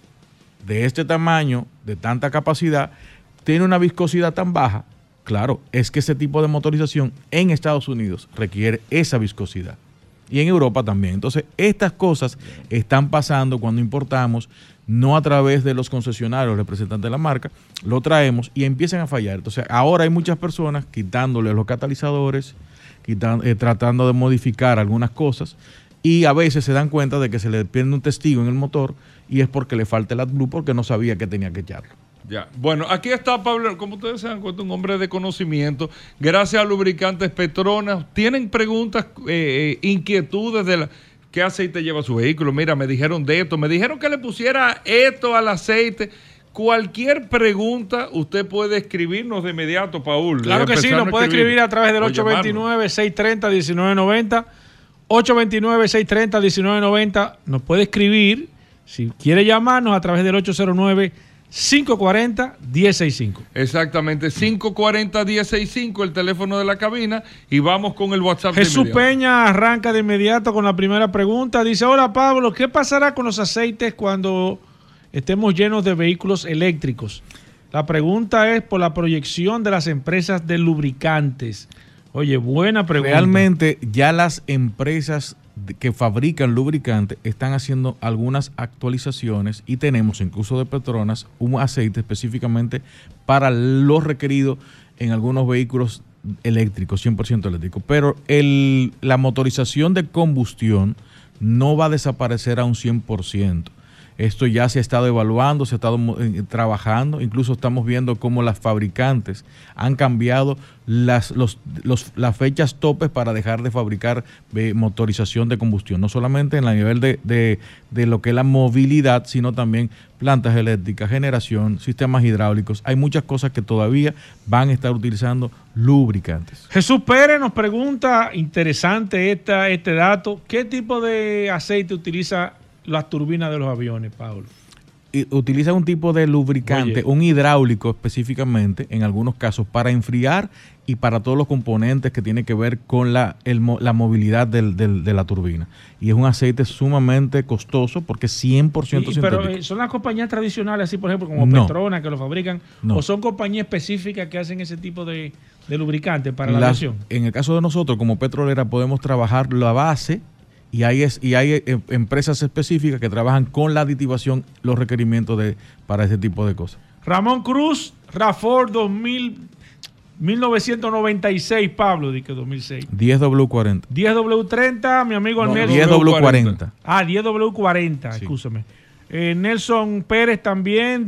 de este tamaño, de tanta capacidad, tiene una viscosidad tan baja? Claro, es que ese tipo de motorización en Estados Unidos requiere esa viscosidad. Y en Europa también. Entonces, estas cosas están pasando cuando importamos, no a través de los concesionarios, representantes de la marca, lo traemos y empiezan a fallar. Entonces, ahora hay muchas personas quitándole los catalizadores, quitan, eh, tratando de modificar algunas cosas, y a veces se dan cuenta de que se le pierde un testigo en el motor y es porque le falta el AdBlue porque no sabía que tenía que echarlo. Ya. Bueno, aquí está Pablo, como ustedes se dan cuenta, un hombre de conocimiento. Gracias a Lubricantes Petronas. ¿Tienen preguntas, eh, inquietudes de la, qué aceite lleva su vehículo? Mira, me dijeron de esto, me dijeron que le pusiera esto al aceite. Cualquier pregunta usted puede escribirnos de inmediato, Paul. Claro que sí, lo puede escribir a través del ocho dos nueve, seis tres cero, uno nueve nueve cero. ocho dos nueve, seis tres cero, uno nueve nueve cero. Nos puede escribir, si quiere llamarnos, a través del ocho cero nueve, cinco cuatro cero, uno cero seis cinco. Exactamente, cinco cuatro cero, uno cero seis cinco, el teléfono de la cabina, y vamos con el WhatsApp. Jesús Peña arranca de inmediato con la primera pregunta. Dice, hola Pablo, ¿qué pasará con los aceites cuando estemos llenos de vehículos eléctricos? La pregunta es por la proyección de las empresas de lubricantes. Oye, buena pregunta. Realmente ya las empresas que fabrican lubricantes están haciendo algunas actualizaciones y tenemos incluso de Petronas un aceite específicamente para lo requerido en algunos vehículos eléctricos, cien por ciento eléctricos. Pero el, la motorización de combustión no va a desaparecer a un cien por ciento. Esto ya se ha estado evaluando, se ha estado eh, trabajando, incluso estamos viendo cómo las fabricantes han cambiado las, los, los, las fechas topes para dejar de fabricar eh, motorización de combustión, no solamente en el nivel de, de, de lo que es la movilidad, sino también plantas eléctricas, generación, sistemas hidráulicos. Hay muchas cosas que todavía van a estar utilizando lubricantes. Jesús Pérez nos pregunta, interesante esta, este dato, ¿qué tipo de aceite utiliza las turbinas de los aviones, Pablo? Y utiliza un tipo de lubricante, Oye. un hidráulico específicamente, en algunos casos, para enfriar y para todos los componentes que tienen que ver con la, el, la movilidad del, del, de la turbina. Y es un aceite sumamente costoso porque es cien por ciento sí, sintético. Pero ¿son las compañías tradicionales, así por ejemplo, como no. Petronas, que lo fabrican? No. ¿O son compañías específicas que hacen ese tipo de, de lubricante para la, la aviación? En el caso de nosotros, como petrolera, podemos trabajar la base. Y hay, es, y hay eh, empresas específicas que trabajan con la aditivación, los requerimientos de, para ese tipo de cosas. Ramón Cruz, Rafford dos mil, mil novecientos noventa y seis, Pablo, di que dos mil seis. diez W cuarenta. diez W treinta, mi amigo no, Nelson. diez W cuarenta. Ah, diez W cuarenta, sí. Escúchame. Eh, Nelson Pérez también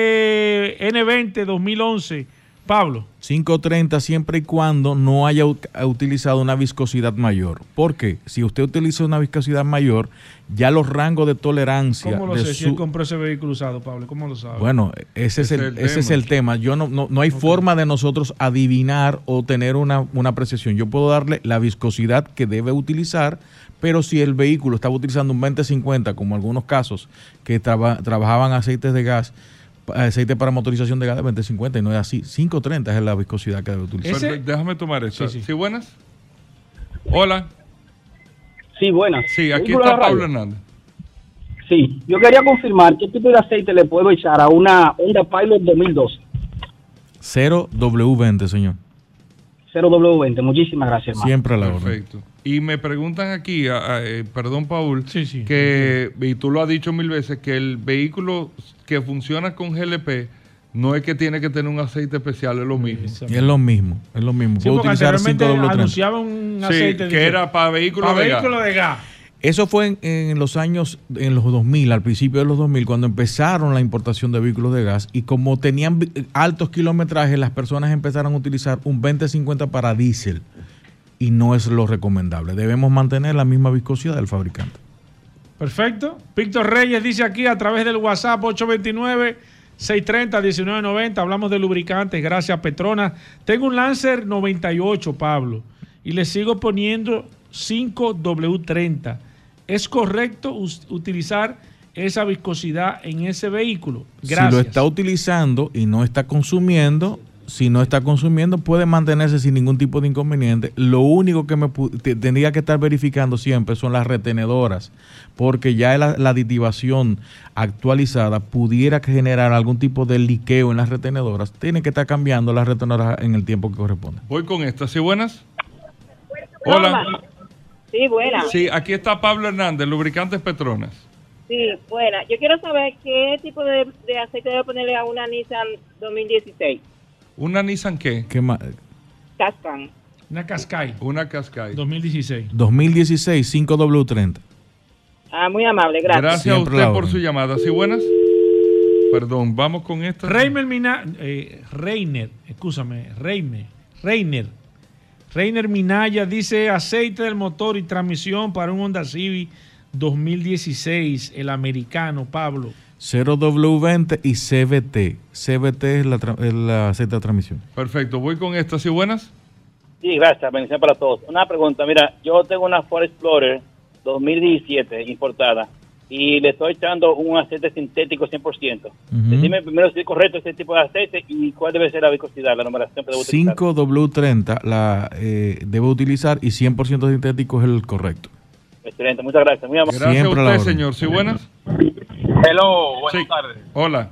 dice N veinte dos mil once, Pablo. cinco treinta siempre y cuando no haya utilizado una viscosidad mayor. ¿Por qué? Si usted utiliza una viscosidad mayor, ya los rangos de tolerancia... ¿Cómo lo de sé? su... Si él compró ese vehículo usado, Pablo, ¿cómo lo sabe? Bueno, ese es, es el, el ese tema. es el tema. Yo no, no, no hay okay. forma de nosotros adivinar o tener una, una apreciación. Yo puedo darle la viscosidad que debe utilizar, pero si el vehículo estaba utilizando un veinte cincuenta, como algunos casos que traba, trabajaban aceites de gas, aceite para motorización de gas de veinte cincuenta, y no es así. cinco treinta es la viscosidad que debe utilizar. Ese... Déjame tomar eso. Sí, sí. ¿Sí, buenas? Hola. Sí, buenas. Sí, aquí Vehículo está de radio. Pablo Hernández. Sí, yo quería confirmar qué tipo de aceite le puedo echar a una Honda Pilot dos mil doce. cero W veinte, señor. cero W veinte. Muchísimas gracias, hermano. Siempre a la orden. Perfecto. Y me preguntan aquí, a- a, eh, perdón, Paul, Sí, sí. que, y tú lo has dicho mil veces, que el vehículo que funciona con G L P no es que tiene que tener un aceite especial, es lo mismo. Y es lo mismo, es lo mismo. Sí, Puedo porque utilizar anteriormente cinco W treinta. anunciaban un Sí, aceite que de- era para vehículos para de gas. vehículos de gas. Eso fue en, en los años, en los dos mil, al principio de los dos mil, cuando empezaron la importación de vehículos de gas y como tenían vi- altos kilometrajes, las personas empezaron a utilizar un veinte cincuenta para diésel y no es lo recomendable. Debemos mantener la misma viscosidad del fabricante. Perfecto. Víctor Reyes dice aquí a través del WhatsApp ocho dos nueve, seis tres cero, uno nueve nueve cero. Hablamos de lubricantes. Gracias, Petronas. Tengo un Lancer noventa y ocho, Pablo, y le sigo poniendo cinco W treinta. ¿Es correcto us- utilizar esa viscosidad en ese vehículo? Gracias. Si lo está utilizando y no está consumiendo, si no está consumiendo, puede mantenerse sin ningún tipo de inconveniente. Lo único que me pu- te- tendría que estar verificando siempre son las retenedoras, porque ya la, la aditivación actualizada pudiera generar algún tipo de liqueo en las retenedoras. Tiene que estar cambiando las retenedoras en el tiempo que corresponde. Voy con esta, ¿sí buenas? Hola. Sí, buena. Sí, aquí está Pablo Hernández, Lubricantes Petronas. Sí, buena. Yo quiero saber qué tipo de, de aceite debo ponerle a una Nissan dos mil dieciséis. ¿Una Nissan qué? ¿Qué más? Qashqai. Una Qashqai. Una Qashqai. dos mil dieciséis. dos mil dieciséis, cinco W treinta. Ah, muy amable, gracias. Gracias Siempre a la usted por orden. su llamada. ¿Sí buenas? Perdón, vamos con esta. Reimer Mina, eh, Reiner, escúchame, Reiner, Reiner, Reiner Minaya dice aceite del motor y transmisión para un Honda Civic dos mil dieciséis, el americano, Pablo. cero W veinte y C V T. C V T es la, tra- es la aceite de transmisión. Perfecto, voy con esta. ¿Sí buenas? Sí, gracias, bendición para todos. Una pregunta, mira, yo tengo una Ford Explorer dos mil diecisiete importada y le estoy echando un aceite sintético cien por ciento. Ujú. Decime primero si es correcto ese tipo de aceite y cuál debe ser la viscosidad, la numeración que debo utilizar. cinco W treinta la eh, debe utilizar y cien por ciento sintético es el correcto. Excelente, muchas gracias. Muy amable. Gracias Siempre a a la usted, orden. señor. ¿Sí buenas? Hello, buenas Sí. tardes. Hola.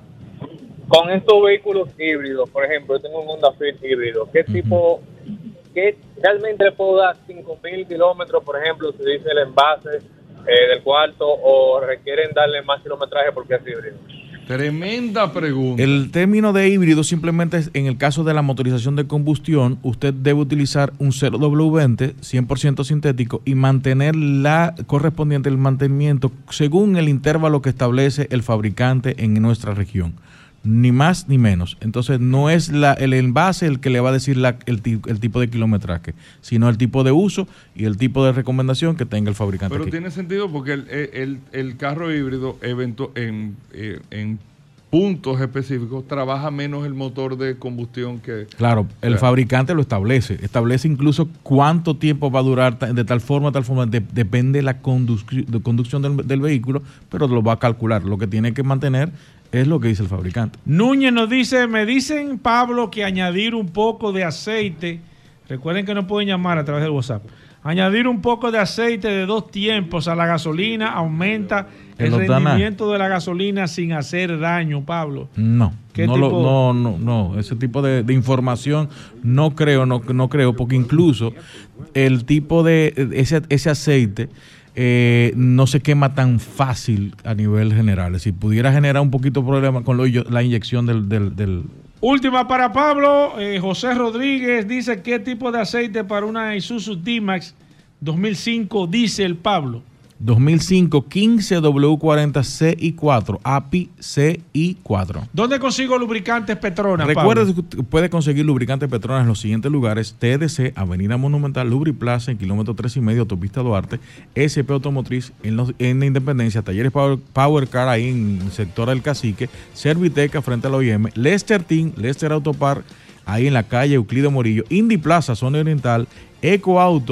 Con estos vehículos híbridos, por ejemplo, yo tengo un Honda Fit híbrido. ¿Qué tipo, qué realmente le puedo dar cinco mil kilómetros, por ejemplo, si dice el envase eh, del cuarto, o requieren darle más kilometraje porque es híbrido? Tremenda pregunta. El término de híbrido simplemente es en el caso de la motorización de combustión, usted debe utilizar un cero W veinte, cien por ciento sintético, y mantener la correspondiente el mantenimiento según el intervalo que establece el fabricante en nuestra región. Ni más ni menos. Entonces no es la, el envase el que le va a decir la, el, ti- el tipo de kilometraje, sino el tipo de uso y el tipo de recomendación que tenga el fabricante. Pero aquí. tiene sentido porque el, el, el carro híbrido evento, en, eh, en puntos específicos trabaja menos el motor de combustión que... Claro, el Claro. fabricante lo establece. Establece incluso cuánto tiempo va a durar ta- de tal forma, tal forma. de- depende de la conduc- de conducción del, del vehículo, pero lo va a calcular. Lo que tiene que mantener es lo que dice el fabricante. Núñez nos dice, me dicen, Pablo, que añadir un poco de aceite, recuerden que no pueden llamar a través del WhatsApp, añadir un poco de aceite de dos tiempos a la gasolina aumenta el ¿Que no da nada? rendimiento de la gasolina sin hacer daño, Pablo. No, ¿Qué no, tipo? lo- no, no, no, ese tipo de, de información no creo, no, no creo, porque incluso el tipo de ese, ese aceite eh, no se quema tan fácil a nivel general. Si pudiera generar un poquito de problema con lo- la inyección del, del, del- Última para Pablo, eh, José Rodríguez dice, ¿qué tipo de aceite para una Isuzu D-Max dos mil cinco diésel, Pablo? dos mil cinco quince W cuarenta C I cuatro, A P I C I cuatro. ¿Dónde consigo lubricantes Petronas, Recuerde Pablo? que usted puede conseguir lubricantes Petronas en los siguientes lugares: T D C, Avenida Monumental, Lubriplaza, en kilómetro tres y medio, Autopista Duarte, S P Automotriz en, los, en la Independencia, Talleres Power, Power Car ahí en el sector del Cacique, Serviteca frente al O I M, Lester Team, Lester Autopar ahí en la calle Euclides Morillo, Indy Plaza, zona oriental, Eco Auto,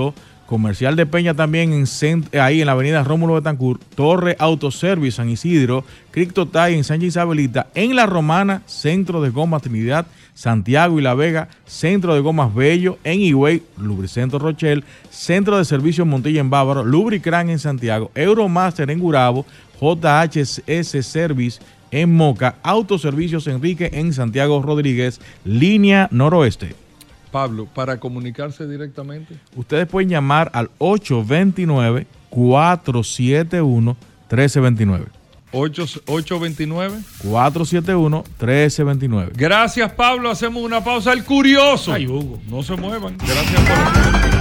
Comercial de Peña también en cent- ahí en la avenida Rómulo Betancourt, Torre Autoservice San Isidro, Cripto Tay en Sánchez Isabelita, en La Romana, Centro de Gomas Trinidad, Santiago y La Vega, Centro de Gomas Bello, en Higüey, Lubricentro Rochelle, Centro de Servicios Montilla en Bávaro, Lubricran en Santiago, Euromaster en Gurabo, J H S Service en Moca, Autoservicios Enrique en Santiago Rodríguez, Línea Noroeste. Pablo, para comunicarse directamente. Ustedes pueden llamar al ocho dos nueve, cuatro siete uno, uno tres dos nueve. ocho dos nueve, cuatro siete uno, uno tres dos nueve. Gracias, Pablo. Hacemos una pausa. El curioso. Ay, Hugo. No se muevan. Gracias por...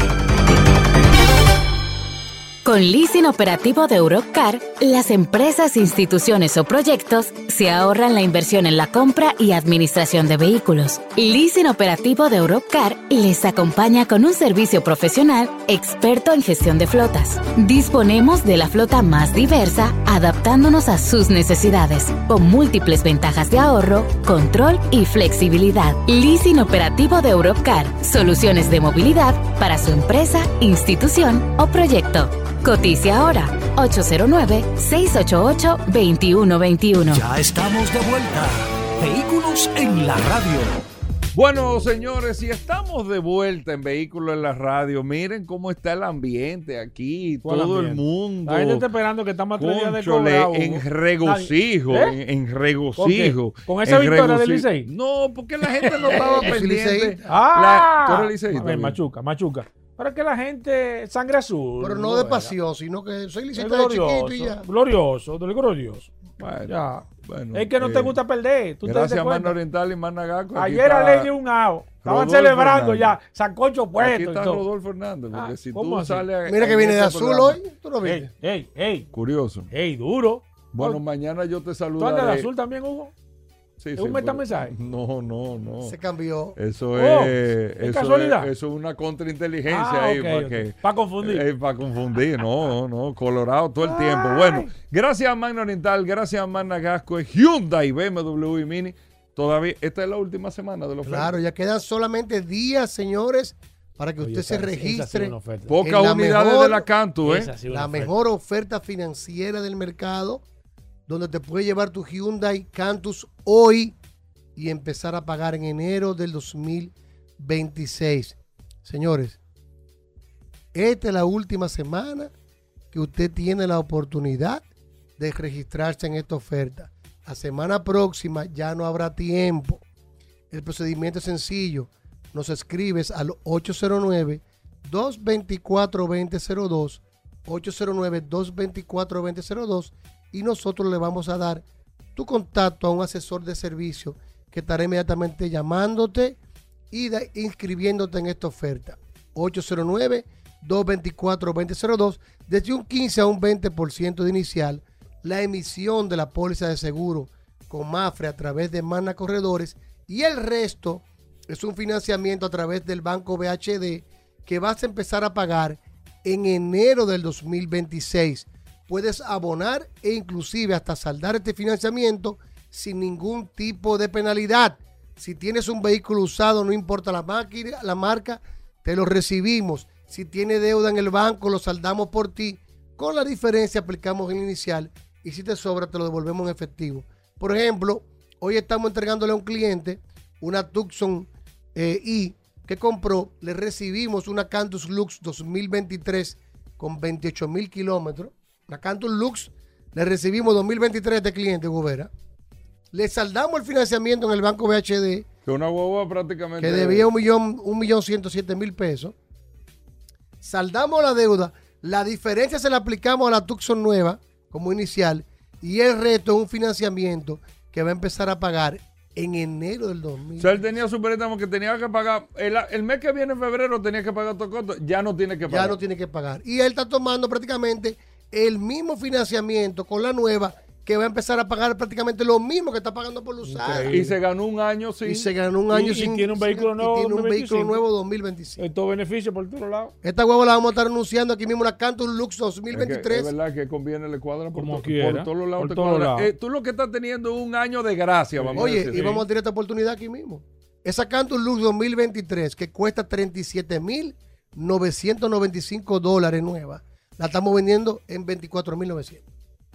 Con leasing operativo de Europcar, las empresas, instituciones o proyectos se ahorran la inversión en la compra y administración de vehículos. Leasing operativo de Europcar les acompaña con un servicio profesional experto en gestión de flotas. Disponemos de la flota más diversa, adaptándonos a sus necesidades, con múltiples ventajas de ahorro, control y flexibilidad. Leasing operativo de Europcar, soluciones de movilidad para su empresa, institución o proyecto. Cotice ahora, ocho cero nueve, seis ocho ocho, dos uno dos uno. Ya estamos de vuelta. Vehículos en la radio. Bueno, señores, si estamos de vuelta en Vehículos en la Radio, miren cómo está el ambiente aquí, ¿Cuál todo ambiente? el mundo. La gente está esperando que estamos a tres días de Cónchole, cobrar, Hugo. en regocijo, ¿Eh? en, en regocijo. ¿Con qué? ¿Con esa en victoria del regocijo. Licey? No, porque la gente no estaba pendiente. ¡Ah! La, ¿tú eres liceísta? A ver, machuca, machuca. Para que la gente sangre azul. Pero no de pasión, sino que soy liceísta de chiquito y ya. Glorioso, del glorioso. Bueno, ya. Bueno, es que no eh, te gusta perder. ¿Tú gracias te a das Mano Oriental y Managaco. Ayer a ley de un ao. Estaban Rodolfo celebrando Hernández. ya. Sancocho puesto. Aquí y está todo. Rodolfo Hernández. Porque Ah, si ¿cómo tú así? sales a- Mira que en viene de este azul programa- hoy. ¿Tú lo viste? Ey, ey, ey. Curioso. Ey, duro. Bueno, Oh, mañana yo te ¿Tú saludaré. andas de azul también, Hugo? Sí, ¿Es sí, un pero- metamensaje? No, no, no. Se cambió. Eso Oh, es, ¿es eso casualidad? es, eso es una contrainteligencia Ah, ahí ok, para ok. que Pa' confundir. eh, para confundir, no, no, Colorado todo el tiempo. Bueno, gracias a Magna Oriental, gracias a Magna Gasco, Hyundai, B M W y Mini. Todavía esta es la última semana de los Claro, ya quedan solamente días, señores, para que Oye, usted se esa- esa ha sido registre. una oferta. Pocas en la unidades mejor- de la Cantu, ¿eh? Esa ha sido La una oferta. mejor oferta financiera del mercado, donde te puede llevar tu Hyundai Cantus hoy y empezar a pagar en enero del dos mil veintiséis. Señores, esta es la última semana que usted tiene la oportunidad de registrarse en esta oferta. La semana próxima ya no habrá tiempo. El procedimiento es sencillo. Nos escribes al ocho cero nueve, dos dos cuatro, dos cero cero dos, ocho cero nueve, dos dos cuatro, dos cero cero dos y nosotros le vamos a dar tu contacto a un asesor de servicio que estará inmediatamente llamándote y de- inscribiéndote en esta oferta. ocho cero nueve, dos dos cuatro, dos cero cero dos, desde un quince a un veinte por ciento de inicial, la emisión de la póliza de seguro con Mafre a través de Magna Corredores y el resto es un financiamiento a través del Banco B H D que vas a empezar a pagar en enero del dos mil veintiséis. Puedes abonar e inclusive hasta saldar este financiamiento sin ningún tipo de penalidad. Si tienes un vehículo usado, no importa la máquina, la marca, te lo recibimos. Si tiene deuda en el banco, lo saldamos por ti. Con la diferencia aplicamos el inicial y si te sobra, te lo devolvemos en efectivo. Por ejemplo, hoy estamos entregándole a un cliente una Tucson eh, I que compró, le recibimos una Cantus Lux dos mil veintitrés con veintiocho mil kilómetros. La Cantus Lux le recibimos dos mil veintitrés de cliente, Gobera. Le saldamos el financiamiento en el Banco B H D, Que una guagua prácticamente. que debía un millón, un millón ciento siete mil pesos. Saldamos la deuda, la diferencia se la aplicamos a la Tucson nueva como inicial y el resto es un financiamiento que va a empezar a pagar en enero del dos mil. O sea, él tenía su préstamo que tenía que pagar. El, el mes que viene en febrero tenía que pagar todo costo. Ya no tiene que pagar. Ya no tiene que pagar. Y él está tomando prácticamente el mismo financiamiento con la nueva que va a empezar a pagar prácticamente lo mismo que está pagando por la usada. Y se ganó un año sin. Y se ganó un año Y- y sin. tiene un vehículo sin- y nuevo tiene un dos mil vehículo veinticinco. nuevo dos mil veinticinco. Estos beneficios por todos lados. Esta huevo la vamos a estar anunciando aquí mismo, la Cantus Lux dos mil Es, que veintitrés. es verdad que conviene, le cuadra por, Como to- quiera, por todos los lados. por te todos cuadra. lados. Eh, tú lo que estás teniendo es un año de gracia, vamos a Oye, decir. y vamos a tener esta oportunidad aquí mismo. Esa Cantus Lux dos mil veintitrés que cuesta treinta y siete mil novecientos noventa y cinco dólares nueva. La estamos vendiendo en veinticuatro mil novecientos.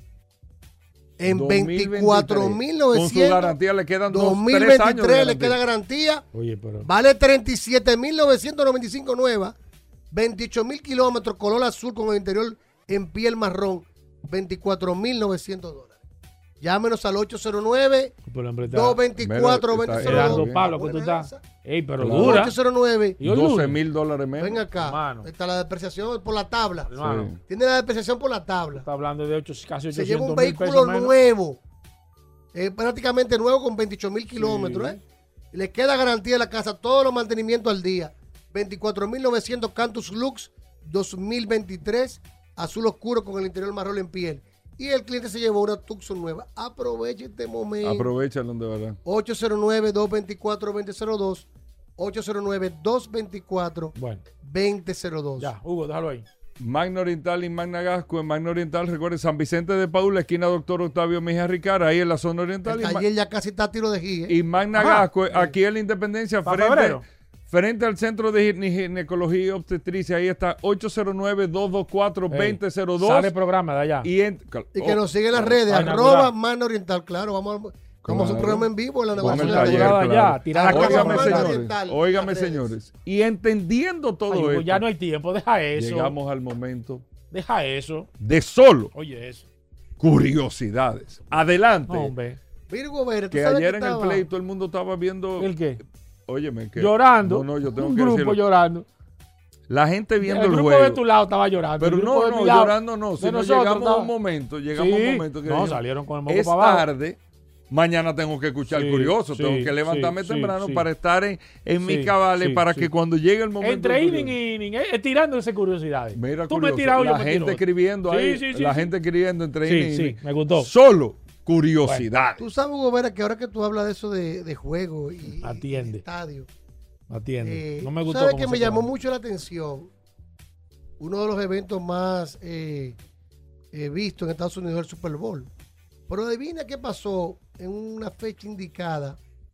En veinticuatro mil novecientos. Con su garantía le quedan dos, dos mil veintitrés tres años de le queda garantía. Oye, pero... Vale treinta y siete mil novecientos noventa y cinco nueva. veintiocho mil kilómetros, color azul con el interior en piel marrón. veinticuatro mil novecientos dólares. Llámenos al ocho cero nueve, dos veinticuatro, dos cero dos. Pablo, que tú estás. Ey, pero claro. dura. ocho cero nueve, doce mil dólares menos. Ven acá. Hermano. Está la depreciación por la tabla. Sí. Tiene la depreciación por la tabla. Está hablando de ocho, casi ochocientos Se lleva un mil pesos vehículo menos. nuevo. Eh, prácticamente nuevo con veintiocho mil kilómetros. Sí. ¿eh? Le queda garantía de la casa, todos los mantenimientos al día. veinticuatro mil novecientos Cantus Lux dos mil veintitrés, azul oscuro con el interior marrón en piel. Y el cliente se llevó una Tucson nueva. Aproveche este momento. Aprovechalo de verdad. ocho cero nueve, dos veinticuatro, dos cero dos. ocho cero nueve, dos veinticuatro, bueno. dos cero dos. Ya, Hugo, déjalo ahí. Magna Oriental y Magna Gasco. En Magna Oriental, recuerde, San Vicente de Paúl, esquina Doctor Octavio Mejía Ricard, ahí en la zona oriental. El taller ya casi está a tiro de guía. Y Magna Ajá. Gasco, aquí en la Independencia, ¿Para frente, febrero? frente al Centro de Gine- Ginecología y Obstetricia. Ahí está ocho cero nueve, dos dos cuatro, dos cero cero dos. Sale el programa de allá. Y, en- Y que oh, nos sigue en las redes, a arroba inaugurar. Magna Oriental. Claro, vamos, a- vamos a hacer Claro. un programa en vivo en la Con el negociación. taller, inaugurada claro. ya, tirar la Arroba casa Óigame, Magna señores. Oriental, Óigame, las redes. señores. Y entendiendo todo Ay, Hugo, esto, ya no hay tiempo, deja eso. llegamos al momento Deja eso. de solo Oye, eso. curiosidades. Adelante. No, hombre. Virgo Vera, ¿tú que sabes ayer que en el estaba- play todo el mundo estaba viendo. ¿El qué? Óyeme, que. Llorando. No, no, yo tengo un que grupo decirlo. llorando. La gente viendo el el, grupo juego. de tu lado estaba llorando. Pero el grupo no, de no, mi lado, llorando no. de Si no nosotros llegamos a estaba- un momento, llegamos a Sí. un momento que No, dijimos, salieron con el moco es para abajo. tarde. Mañana tengo que escuchar Sí, curioso, sí, tengo que levantarme sí, temprano sí. para estar en, en Sí, mi cabales sí, para sí. que cuando llegue el momento. Entre del inning curioso- y inning, eh, tirándose curiosidades. Mira, Tú curioso, me tiras, yo la me gente tiro otra. escribiendo Sí, ahí, sí, sí, la sí. gente escribiendo entre Sí, inning y sí, inning. me gustó. Solo curiosidades. Tú sabes, Hugo Vera, que ahora que tú hablas de eso de, de juego y, Atiende. y estadio, Atiende. eh, no me tú gustó. sabes cómo que se me llamó pone. mucho la atención. Uno de los eventos más eh, eh, vistos en Estados Unidos es el Super Bowl. Pero adivina qué pasó en una fecha indicada.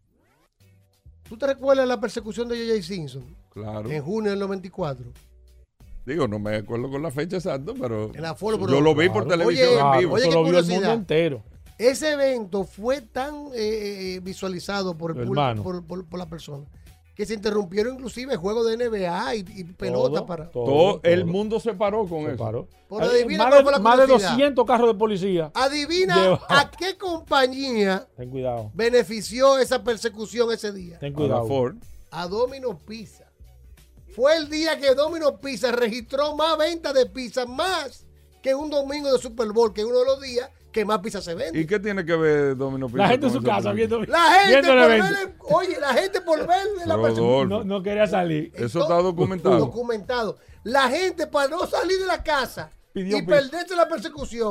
¿Tú te recuerdas la persecución de J J Simpson? Claro. En junio del noventa y cuatro. Digo, no me acuerdo con la fecha exacta, pero En la Foro, yo pero- lo vi por Claro. televisión Oye, en vivo. oye, Eso qué lo vio el mundo curiosidad. entero. Ese evento fue tan eh, eh, visualizado por, el público, Hermano. por, por, por la persona que se interrumpieron inclusive juegos de N B A y, y pelota Todo, para. todo, Todo el todo. mundo se paró con Se eso. paró. Pero Hay adivina más cuál de, fue la más de curiosidad. doscientos carros de policía. Adivina Lleva- a qué compañía Ten cuidado. benefició esa persecución ese día. Ten A la cuidado. Ford. A Domino's Pizza. Fue el día que Domino's Pizza registró más ventas de pizza, más que un domingo de Super Bowl, que es uno de los días que más pizza se vende. ¿Y qué tiene que ver Domino Pizza La gente en con su ese casa proyecto? viendo, La gente viendo el por evento. ver, el- oye, la gente por ver la Rodolfo. persecución. No, no quería salir. Eso está documentado. Documentado. La gente para no salir de la casa Pidió y pizza. perderse la persecución.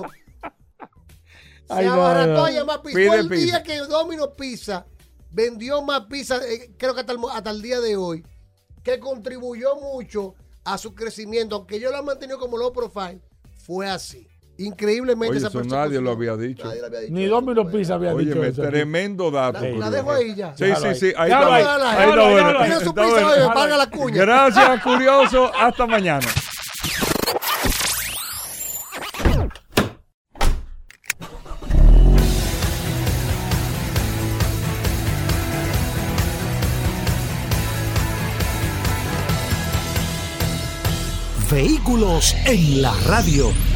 Se Ay, no, abarató no. a llamar pizza. Pide Fue el pizza. día que Domino Pizza vendió más pizza, eh, creo que hasta el, mo- hasta el día de hoy, que contribuyó mucho a su crecimiento, aunque yo lo he mantenido como low profile, fue así. Increíblemente Oye, esa eso persecución. nadie lo había dicho. Nadie lo había dicho. Ni Domino Pizza había dicho Óyeme, eso. aquí. tremendo dato. La, la curioso. dejo ahí ya. Sí, Déjalo sí, sí. Ahí Déjalo está. ahí. Ahí Déjalo está ahí, bueno. déjalo ahí. Mira su Está pizza, bueno. oye, paga la cuña. Gracias, curioso. Hasta mañana. Vehículos en la radio.